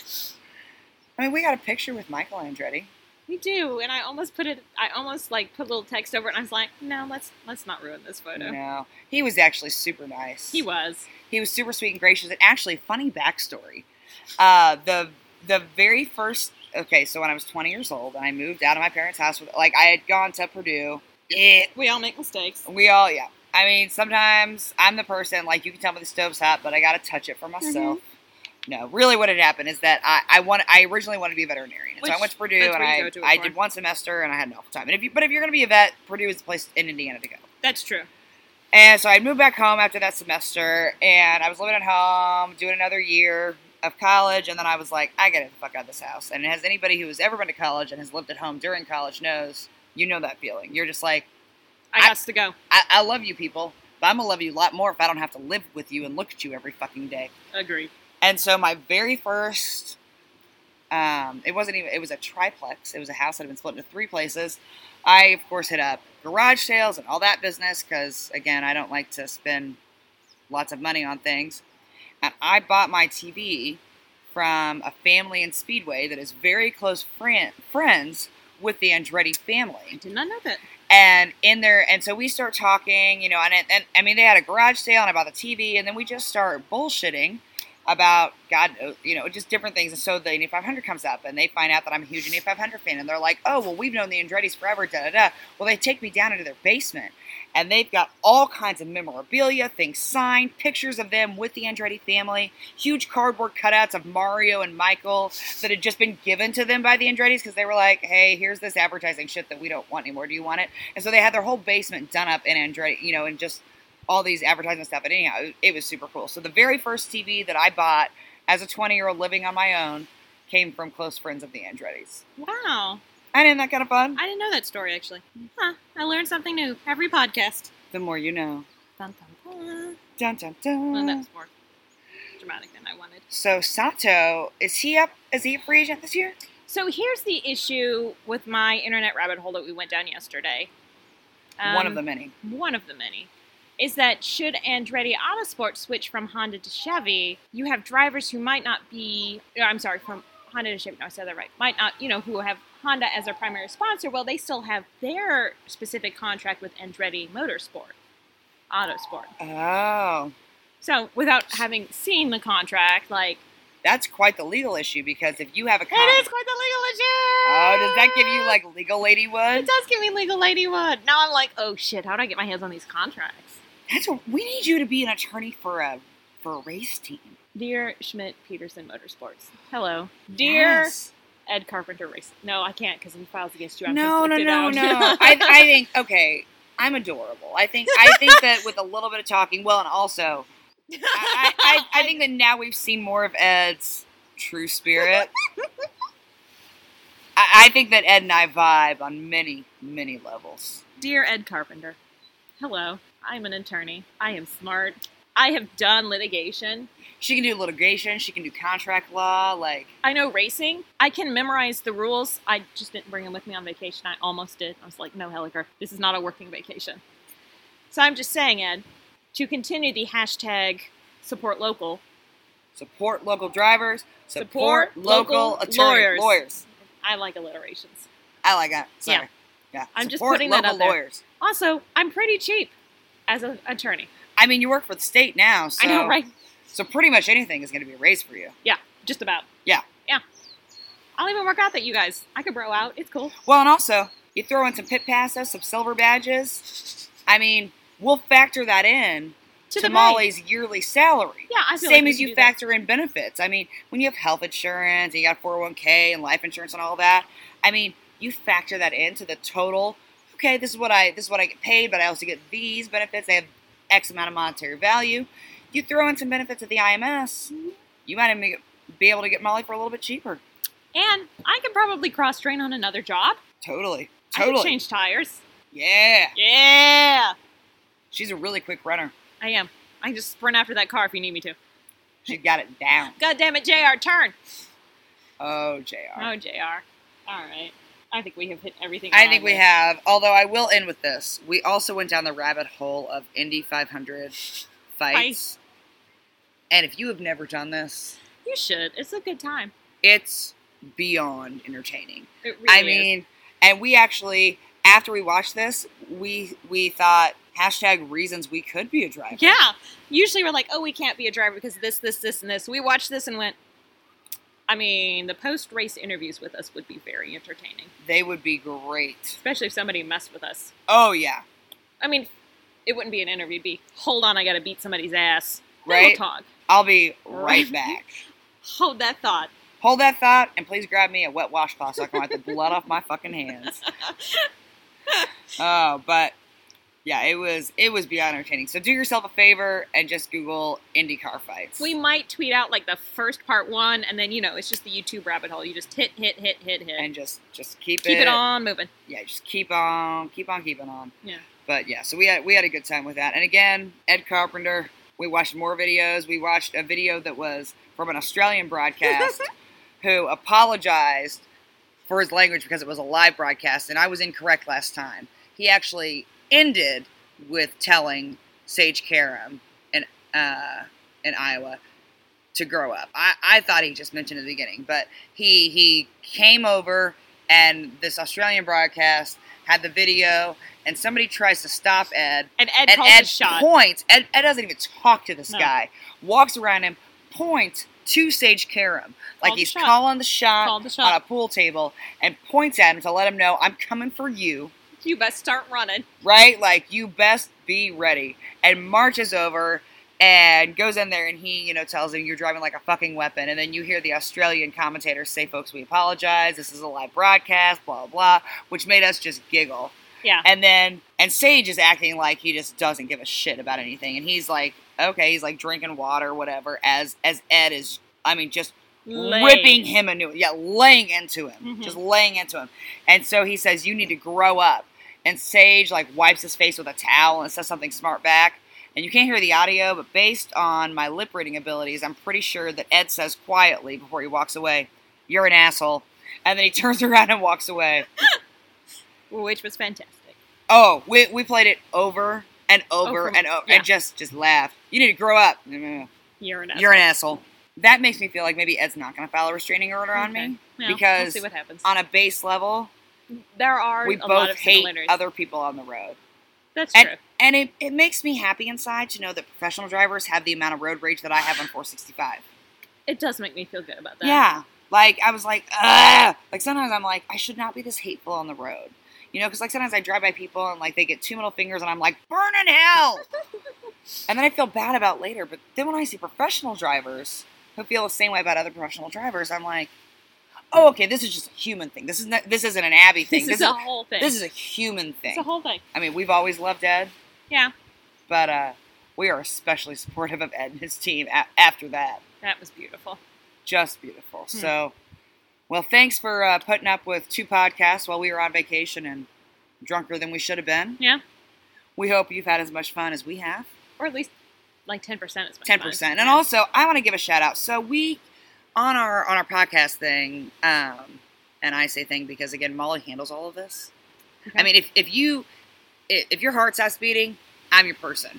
Speaker 1: I mean, we got a picture with Michael Andretti.
Speaker 2: We do, and I almost put it. I almost like put a little text over it, and I was like, "No, let's let's not ruin this photo."
Speaker 1: No. He was actually super nice.
Speaker 2: He was.
Speaker 1: He was super sweet and gracious. And actually, funny backstory. Uh, the the very first... Okay, so when I was twenty years old, and I moved out of my parents' house, with, like, I had gone to Purdue. It,
Speaker 2: We all make mistakes.
Speaker 1: we all, yeah. I mean, sometimes I'm the person, like, you can tell me the stove's hot, but I got to touch it for myself.
Speaker 2: Mm-hmm.
Speaker 1: No, really what had happened is that I, I want I originally wanted to be a veterinarian.
Speaker 2: Which-
Speaker 1: so I went to Purdue,
Speaker 2: that's
Speaker 1: and
Speaker 2: where you
Speaker 1: I,
Speaker 2: go to it
Speaker 1: I
Speaker 2: for.
Speaker 1: did one semester, and I had an awful time. And if you, but if you're going to be a vet, Purdue is the place in Indiana to go.
Speaker 2: That's true.
Speaker 1: And so I moved back home after that semester, and I was living at home, doing another year of college, and then I was like, I gotta get the fuck out of this house. And as anybody who has ever been to college and has lived at home during college knows, you know that feeling. You're just like,
Speaker 2: I,
Speaker 1: I-
Speaker 2: got to go.
Speaker 1: I, I love you people, but I'm gonna love you a lot more if I don't have to live with you and look at you every fucking day.
Speaker 2: Agree.
Speaker 1: And so my very first, um, it wasn't even, it was a triplex. It was a house that had been split into three places. I, of course, hit up garage sales and all that business because, again, I don't like to spend lots of money on things. And I bought my T V from a family in Speedway that is very close friend, friends with the Andretti family.
Speaker 2: Did not know that.
Speaker 1: And in there, and so we start talking, you know, and, and I mean, they had a garage sale and I bought the T V, and then we just start bullshitting about, God, you know, just different things. And so the Indy five hundred comes up, and they find out that I'm a huge Indy five hundred fan, and they're like, oh, well, we've known the Andrettis forever, da da da. Well, they take me down into their basement, and they've got all kinds of memorabilia, things signed, pictures of them with the Andretti family, huge cardboard cutouts of Mario and Michael that had just been given to them by the Andrettis because they were like, hey, here's this advertising shit that we don't want anymore. Do you want it? And so they had their whole basement done up in Andretti, you know, and just all these advertising stuff. And anyhow, it, it was super cool. So the very first T V that I bought as a twenty-year-old living on my own came from close friends of the Andrettis.
Speaker 2: Wow.
Speaker 1: And isn't that kind of fun?
Speaker 2: I didn't know that story, actually. Huh. I learned something new every podcast.
Speaker 1: The more you know.
Speaker 2: Dun, dun, dun.
Speaker 1: Dun, dun, dun.
Speaker 2: Well, that was more dramatic than I wanted.
Speaker 1: So Sato, is he up? Is he a free agent this year?
Speaker 2: So here's the issue with my internet rabbit hole that we went down yesterday. Um,
Speaker 1: One of the many.
Speaker 2: One of the many. Is that should Andretti Autosport switch from Honda to Chevy, you have drivers who might not be, no, I'm sorry, from Honda to Chevy, no, I said that right, might not, you know, who have Honda as their primary sponsor, well, they still have their specific contract with Andretti Motorsport, Autosport.
Speaker 1: Oh.
Speaker 2: So without having seen the contract, like,
Speaker 1: That's quite the legal issue, because if you have a
Speaker 2: it
Speaker 1: contract...
Speaker 2: is quite the legal issue!
Speaker 1: Oh, does that give you, like, legal lady
Speaker 2: It
Speaker 1: wood?
Speaker 2: does give me legal lady wood. Now I'm like, oh shit, how do I get my hands on these contracts?
Speaker 1: That's what... We need you to be an attorney for a, for a race team.
Speaker 2: Dear Schmidt Peterson Motorsports. Hello. Dear
Speaker 1: Yes.
Speaker 2: Ed Carpenter Race. No, I can't because he files against you. I'm
Speaker 1: No, no,
Speaker 2: conflicted
Speaker 1: no,
Speaker 2: out.
Speaker 1: no. I, I think, okay, I'm adorable. I think I think that with a little bit of talking, well, and also, I, I, I, I think that now we've seen more of Ed's true spirit. I, I think that Ed and I vibe on many, many levels.
Speaker 2: Dear Ed Carpenter. Hello. I'm an attorney. I am smart. I have done litigation.
Speaker 1: She can do litigation. She can do contract law. Like,
Speaker 2: I know racing. I can memorize the rules. I just didn't bring them with me on vacation. I almost did. I was like, no, Helliker, this is not a working vacation. So I'm just saying, Ed, to continue the hashtag support local.
Speaker 1: support local drivers.
Speaker 2: Support
Speaker 1: Support, local,
Speaker 2: local
Speaker 1: attorney,
Speaker 2: lawyers.
Speaker 1: lawyers.
Speaker 2: I like alliterations.
Speaker 1: I like that. Sorry.
Speaker 2: Yeah.
Speaker 1: Yeah.
Speaker 2: I'm just
Speaker 1: Support
Speaker 2: putting that
Speaker 1: local
Speaker 2: out there.
Speaker 1: lawyers.
Speaker 2: Also, I'm pretty cheap as an attorney.
Speaker 1: I mean, you work for the state now, so
Speaker 2: I know, right?
Speaker 1: So pretty much anything is going to be a race for you.
Speaker 2: Yeah, just about.
Speaker 1: Yeah.
Speaker 2: Yeah. I'll even work out that you guys. I could bro out. It's cool.
Speaker 1: Well, and also, you throw in some pit passes, some silver badges. I mean, we'll factor that in
Speaker 2: To
Speaker 1: to,
Speaker 2: the pay.
Speaker 1: Molly's yearly salary.
Speaker 2: Yeah, I feel
Speaker 1: Same
Speaker 2: like we
Speaker 1: as
Speaker 2: should
Speaker 1: you
Speaker 2: do that.
Speaker 1: factor in benefits. I mean, when you have health insurance and you got four oh one k and life insurance and all that, I mean, you factor that into the total. Okay, this is what I this is what I get paid, but I also get these benefits. They have X amount of monetary value. You throw in some benefits at the I M S, you might even be able to get Molly for a little bit cheaper.
Speaker 2: And I could probably cross train on another job.
Speaker 1: Totally.
Speaker 2: I
Speaker 1: Totally.
Speaker 2: could change tires.
Speaker 1: Yeah.
Speaker 2: Yeah.
Speaker 1: She's a really quick runner.
Speaker 2: I am. I can just sprint after that car if you need me to.
Speaker 1: She got it down.
Speaker 2: God damn it, J R, turn.
Speaker 1: Oh, J R.
Speaker 2: Oh, J R. All right. I think we have hit everything.
Speaker 1: I
Speaker 2: on
Speaker 1: think we
Speaker 2: this.
Speaker 1: have, although I will end with this. We also went down the rabbit hole of Indy five hundred fights. And if you have never done this,
Speaker 2: You should. It's a good time.
Speaker 1: it's beyond entertaining.
Speaker 2: It really
Speaker 1: I
Speaker 2: is.
Speaker 1: mean, and we actually, after we watched this, we we thought, hashtag reasons we could be a driver.
Speaker 2: Yeah. Usually we're like, oh, we can't be a driver because of this, this, this, and this. We watched this and went, I mean, the post-race interviews with us would be very entertaining.
Speaker 1: They would be great.
Speaker 2: Especially if somebody messed with us.
Speaker 1: Oh, yeah.
Speaker 2: I mean, it wouldn't be an interview. It'd be, hold on, I gotta beat somebody's ass. Then
Speaker 1: Right?
Speaker 2: We'll talk.
Speaker 1: I'll be right back.
Speaker 2: Hold that thought.
Speaker 1: Hold that thought, and please grab me a wet washcloth so I can wipe the blood off my fucking hands. Oh, but yeah, it was it was beyond entertaining. So do yourself a favor and just Google IndyCar fights.
Speaker 2: We might tweet out like the first part one, and then, you know, it's just the YouTube rabbit hole. You just hit, hit, hit, hit, hit.
Speaker 1: and just just keep,
Speaker 2: Keep it on moving.
Speaker 1: Yeah, just keep on, keep on keeping on.
Speaker 2: Yeah.
Speaker 1: But yeah, so we had we had a good time with that. And again, Ed Carpenter. We watched more videos. We watched a video that was from an Australian broadcast who apologized for his language because it was a live broadcast, and I was incorrect last time. He actually ended with telling Sage Karam in uh, in Iowa to grow up. I, I thought he just mentioned at the beginning, but he he came over, and this Australian broadcast had the video, and somebody tries to stop Ed.
Speaker 2: And Ed
Speaker 1: And
Speaker 2: calls
Speaker 1: Ed
Speaker 2: his shot.
Speaker 1: points. Ed, Ed doesn't even talk to this
Speaker 2: No.
Speaker 1: guy. Walks around him, points to Sage Karam. Like
Speaker 2: Called the
Speaker 1: he's
Speaker 2: shot.
Speaker 1: calling the shot,
Speaker 2: Called the shot.
Speaker 1: on a pool table, and points at him to let him know, I'm coming for you.
Speaker 2: You best start running.
Speaker 1: Right? Like, you best be ready. And marches over and goes in there, and he, you know, tells him, you're driving like a fucking weapon. And then you hear the Australian commentators say, folks, we apologize. This is a live broadcast, blah, blah, blah, which made us just giggle.
Speaker 2: Yeah.
Speaker 1: And then, and Sage is acting like he just doesn't give a shit about anything. And he's like, okay, he's like drinking water or whatever, as as Ed is, I mean, just
Speaker 2: Lay.
Speaker 1: ripping him a new, yeah, laying into him,
Speaker 2: Mhm.
Speaker 1: just laying into him. And so he says, you need to grow up. And Sage like wipes his face with a towel and says something smart back. And you can't hear the audio, but based on my lip reading abilities, I'm pretty sure that Ed says quietly before he walks away, "You're an asshole." And then he turns around and walks away.
Speaker 2: Which was fantastic.
Speaker 1: Oh, we we played it over and over
Speaker 2: Oh, from-
Speaker 1: and over
Speaker 2: yeah.
Speaker 1: and just, just laughed. You need to grow up.
Speaker 2: You're an asshole.
Speaker 1: You're an asshole. That makes me feel like maybe Ed's not going to file a restraining order on
Speaker 2: Okay.
Speaker 1: me.
Speaker 2: Well,
Speaker 1: because
Speaker 2: we'll see what happens.
Speaker 1: on a base level,
Speaker 2: There are
Speaker 1: we
Speaker 2: a lot
Speaker 1: both
Speaker 2: of
Speaker 1: hate
Speaker 2: similarities.
Speaker 1: other people on the road.
Speaker 2: That's
Speaker 1: And,
Speaker 2: true.
Speaker 1: and it, it makes me happy inside to know that professional drivers have the amount of road rage that I have on four sixty-five.
Speaker 2: It does make me feel good about that.
Speaker 1: Yeah. Like, I was like, ugh. Like, sometimes I'm like, I should not be this hateful on the road. You know, because, like, sometimes I drive by people and, like, they get two middle fingers and I'm like, burn in hell! And then I feel bad about later. But then when I see professional drivers who feel the same way about other professional drivers, I'm like, oh, okay, this is just a human thing. This, is not, this isn't an Abby thing.
Speaker 2: This, is a whole thing.
Speaker 1: This is a human thing.
Speaker 2: It's a whole thing.
Speaker 1: I mean, we've always loved Ed.
Speaker 2: Yeah.
Speaker 1: But uh, we are especially supportive of Ed and his team a- after that.
Speaker 2: That was beautiful.
Speaker 1: Just beautiful.
Speaker 2: Hmm.
Speaker 1: So, well, thanks for uh, putting up with two podcasts while we were on vacation and drunker than we should have been.
Speaker 2: Yeah.
Speaker 1: We hope you've had as much fun as we have.
Speaker 2: Or at least like ten percent as much
Speaker 1: ten
Speaker 2: fun.
Speaker 1: percent. And also, I want to give a shout out. So we, on our on our podcast thing, um, and I say thing because, again, Molly handles all of this.
Speaker 2: Okay.
Speaker 1: I mean, if, if you, if your heart stops beating, I'm your person.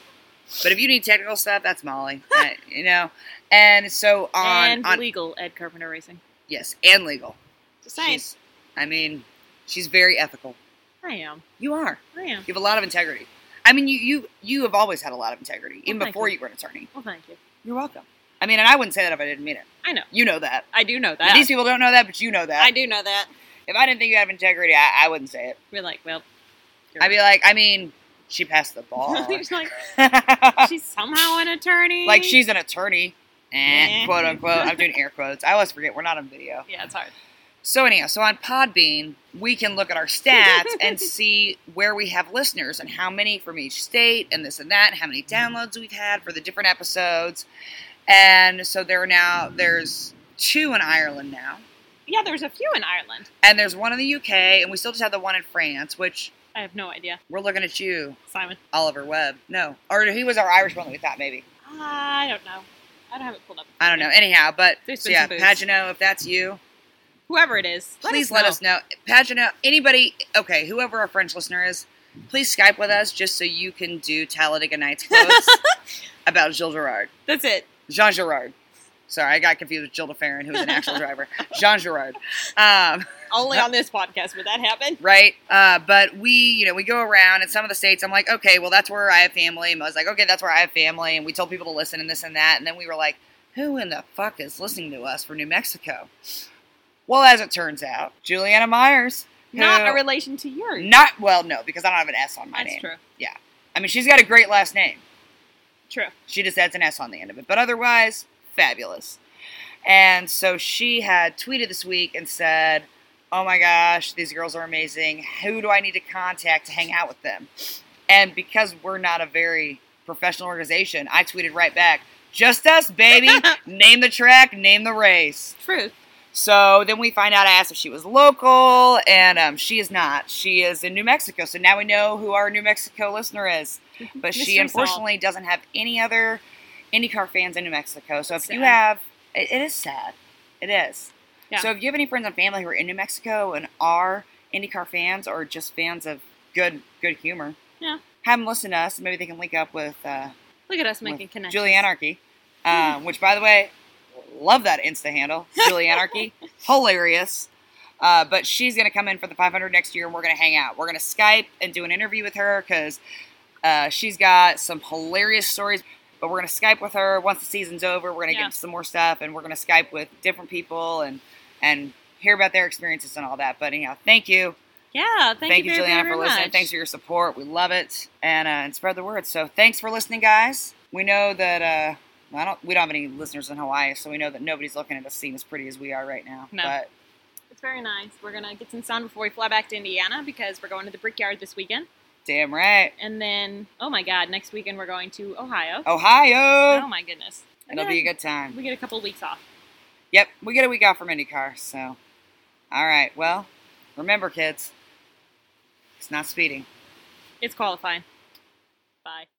Speaker 1: But if you need technical stuff, that's Molly. I, you know? And so on...
Speaker 2: and
Speaker 1: on,
Speaker 2: legal Ed Carpenter Racing.
Speaker 1: yes, and legal.
Speaker 2: Just saying.
Speaker 1: She's, I mean, she's very ethical.
Speaker 2: I am.
Speaker 1: You are.
Speaker 2: I am.
Speaker 1: You have a lot of integrity. I mean, you you, you have always had a lot of integrity, even
Speaker 2: thank
Speaker 1: before
Speaker 2: you.
Speaker 1: you were an attorney.
Speaker 2: Well, thank you.
Speaker 1: You're welcome. I mean, and I wouldn't say that if I didn't mean it.
Speaker 2: I know.
Speaker 1: You know that.
Speaker 2: I do know that.
Speaker 1: These people don't know that, but you know that.
Speaker 2: I do know that.
Speaker 1: If I didn't think you had integrity, I, I wouldn't say it.
Speaker 2: We're like, well.
Speaker 1: I'd be like, I mean, she passed the ball.
Speaker 2: She's like, she's somehow an attorney.
Speaker 1: Like, she's an attorney. Eh,
Speaker 2: Eh.
Speaker 1: quote unquote. I'm doing air quotes. I always forget we're not on video.
Speaker 2: Yeah, it's hard.
Speaker 1: So anyhow, so on Podbean, we can look at our stats and see where we have listeners and how many from each state and this and that, and how many downloads we've had for the different episodes. And so there are now, there's two in Ireland now.
Speaker 2: Yeah, there's a few in Ireland.
Speaker 1: And there's one in the U K, and we still just have the one in France, which
Speaker 2: I have no idea.
Speaker 1: we're looking at you,
Speaker 2: Simon.
Speaker 1: Oliver Webb. No. Or he was our Irish one that we thought maybe.
Speaker 2: I don't know. I don't have it pulled up.
Speaker 1: I don't know. Anyhow, but
Speaker 2: There's
Speaker 1: so
Speaker 2: been
Speaker 1: yeah,
Speaker 2: some booths.
Speaker 1: Pagano, if that's you,
Speaker 2: Whoever it is, let
Speaker 1: please
Speaker 2: us
Speaker 1: let
Speaker 2: know.
Speaker 1: us know. Pagano, anybody, okay, whoever our French listener is, please Skype with us just so you can do Talladega Nights quotes about Gilles Girard.
Speaker 2: That's it.
Speaker 1: Jean Girard. Sorry, I got confused with Jill DeFerrin, who was an actual driver. Jean Girard. Um,
Speaker 2: Only on this podcast would that happen.
Speaker 1: right? Uh, but we, you know, we go around in some of the states. I'm like, okay, well, that's where I have family. And I was like, okay, that's where I have family. And we told people to listen and this and that. And then we were like, who in the fuck is listening to us for New Mexico? Well, as it turns out, Juliana Myers.
Speaker 2: Not
Speaker 1: who-
Speaker 2: a relation to yours.
Speaker 1: Not, well, no, because I don't have an S on my
Speaker 2: That's
Speaker 1: name.
Speaker 2: true.
Speaker 1: I mean, she's got a great last name.
Speaker 2: True.
Speaker 1: She just adds an S on the end of it. But otherwise, fabulous. And so she had tweeted this week and said, oh my gosh, these girls are amazing. Who do I need to contact to hang out with them? And because we're not a very professional organization, I tweeted right back, just us, baby. Name the track, name the race.
Speaker 2: Truth.
Speaker 1: So then we find out, I asked if she was local, and um, she is not. She is in New Mexico. So now we know who our New Mexico listener is. But she
Speaker 2: Mystery
Speaker 1: unfortunately doesn't have any other IndyCar fans in New Mexico. So if you
Speaker 2: Sad.
Speaker 1: have, it, it is sad. It is.
Speaker 2: Yeah.
Speaker 1: So if you have any friends and family who are in New Mexico and are IndyCar fans or just fans of good good humor,
Speaker 2: Yeah.
Speaker 1: have them listen to us. Maybe they can link up with, uh,
Speaker 2: Look at us
Speaker 1: with
Speaker 2: making connections.
Speaker 1: Julie Anarchy, um, which, by the way, love that Insta handle, Julie Anarchy. Hilarious. Uh, but she's going to come in for the five hundred next year, and we're going to hang out. We're going to Skype and do an interview with her because uh, she's got some hilarious stories. But we're going to Skype with her once the season's over. We're going to
Speaker 2: Yeah.
Speaker 1: get into some more stuff, and we're going to Skype with different people and and hear about their experiences and all that. But anyhow, thank you.
Speaker 2: Yeah. Thank,
Speaker 1: Thank
Speaker 2: you,
Speaker 1: you,
Speaker 2: very,
Speaker 1: Juliana,
Speaker 2: very
Speaker 1: for listening.
Speaker 2: much.
Speaker 1: Thanks for your support. We love it, and uh, and spread the word. So thanks for listening, guys. We know that uh, well, I don't. We don't have any listeners in Hawaii, so we know that nobody's looking at us seeing as pretty as we are right now.
Speaker 2: No.
Speaker 1: But
Speaker 2: It's very nice. We're going to get some sun before we fly back to Indiana because we're going to the Brickyard this weekend.
Speaker 1: damn right,
Speaker 2: And then, oh my God, next weekend we're going to Ohio.
Speaker 1: Ohio.
Speaker 2: Oh my goodness. And
Speaker 1: It'll
Speaker 2: then
Speaker 1: be a good time.
Speaker 2: We get a couple of weeks off.
Speaker 1: Yep, we get a week off from IndyCar. So, all right. Well, remember, kids, it's not speeding.
Speaker 2: It's qualifying. Bye.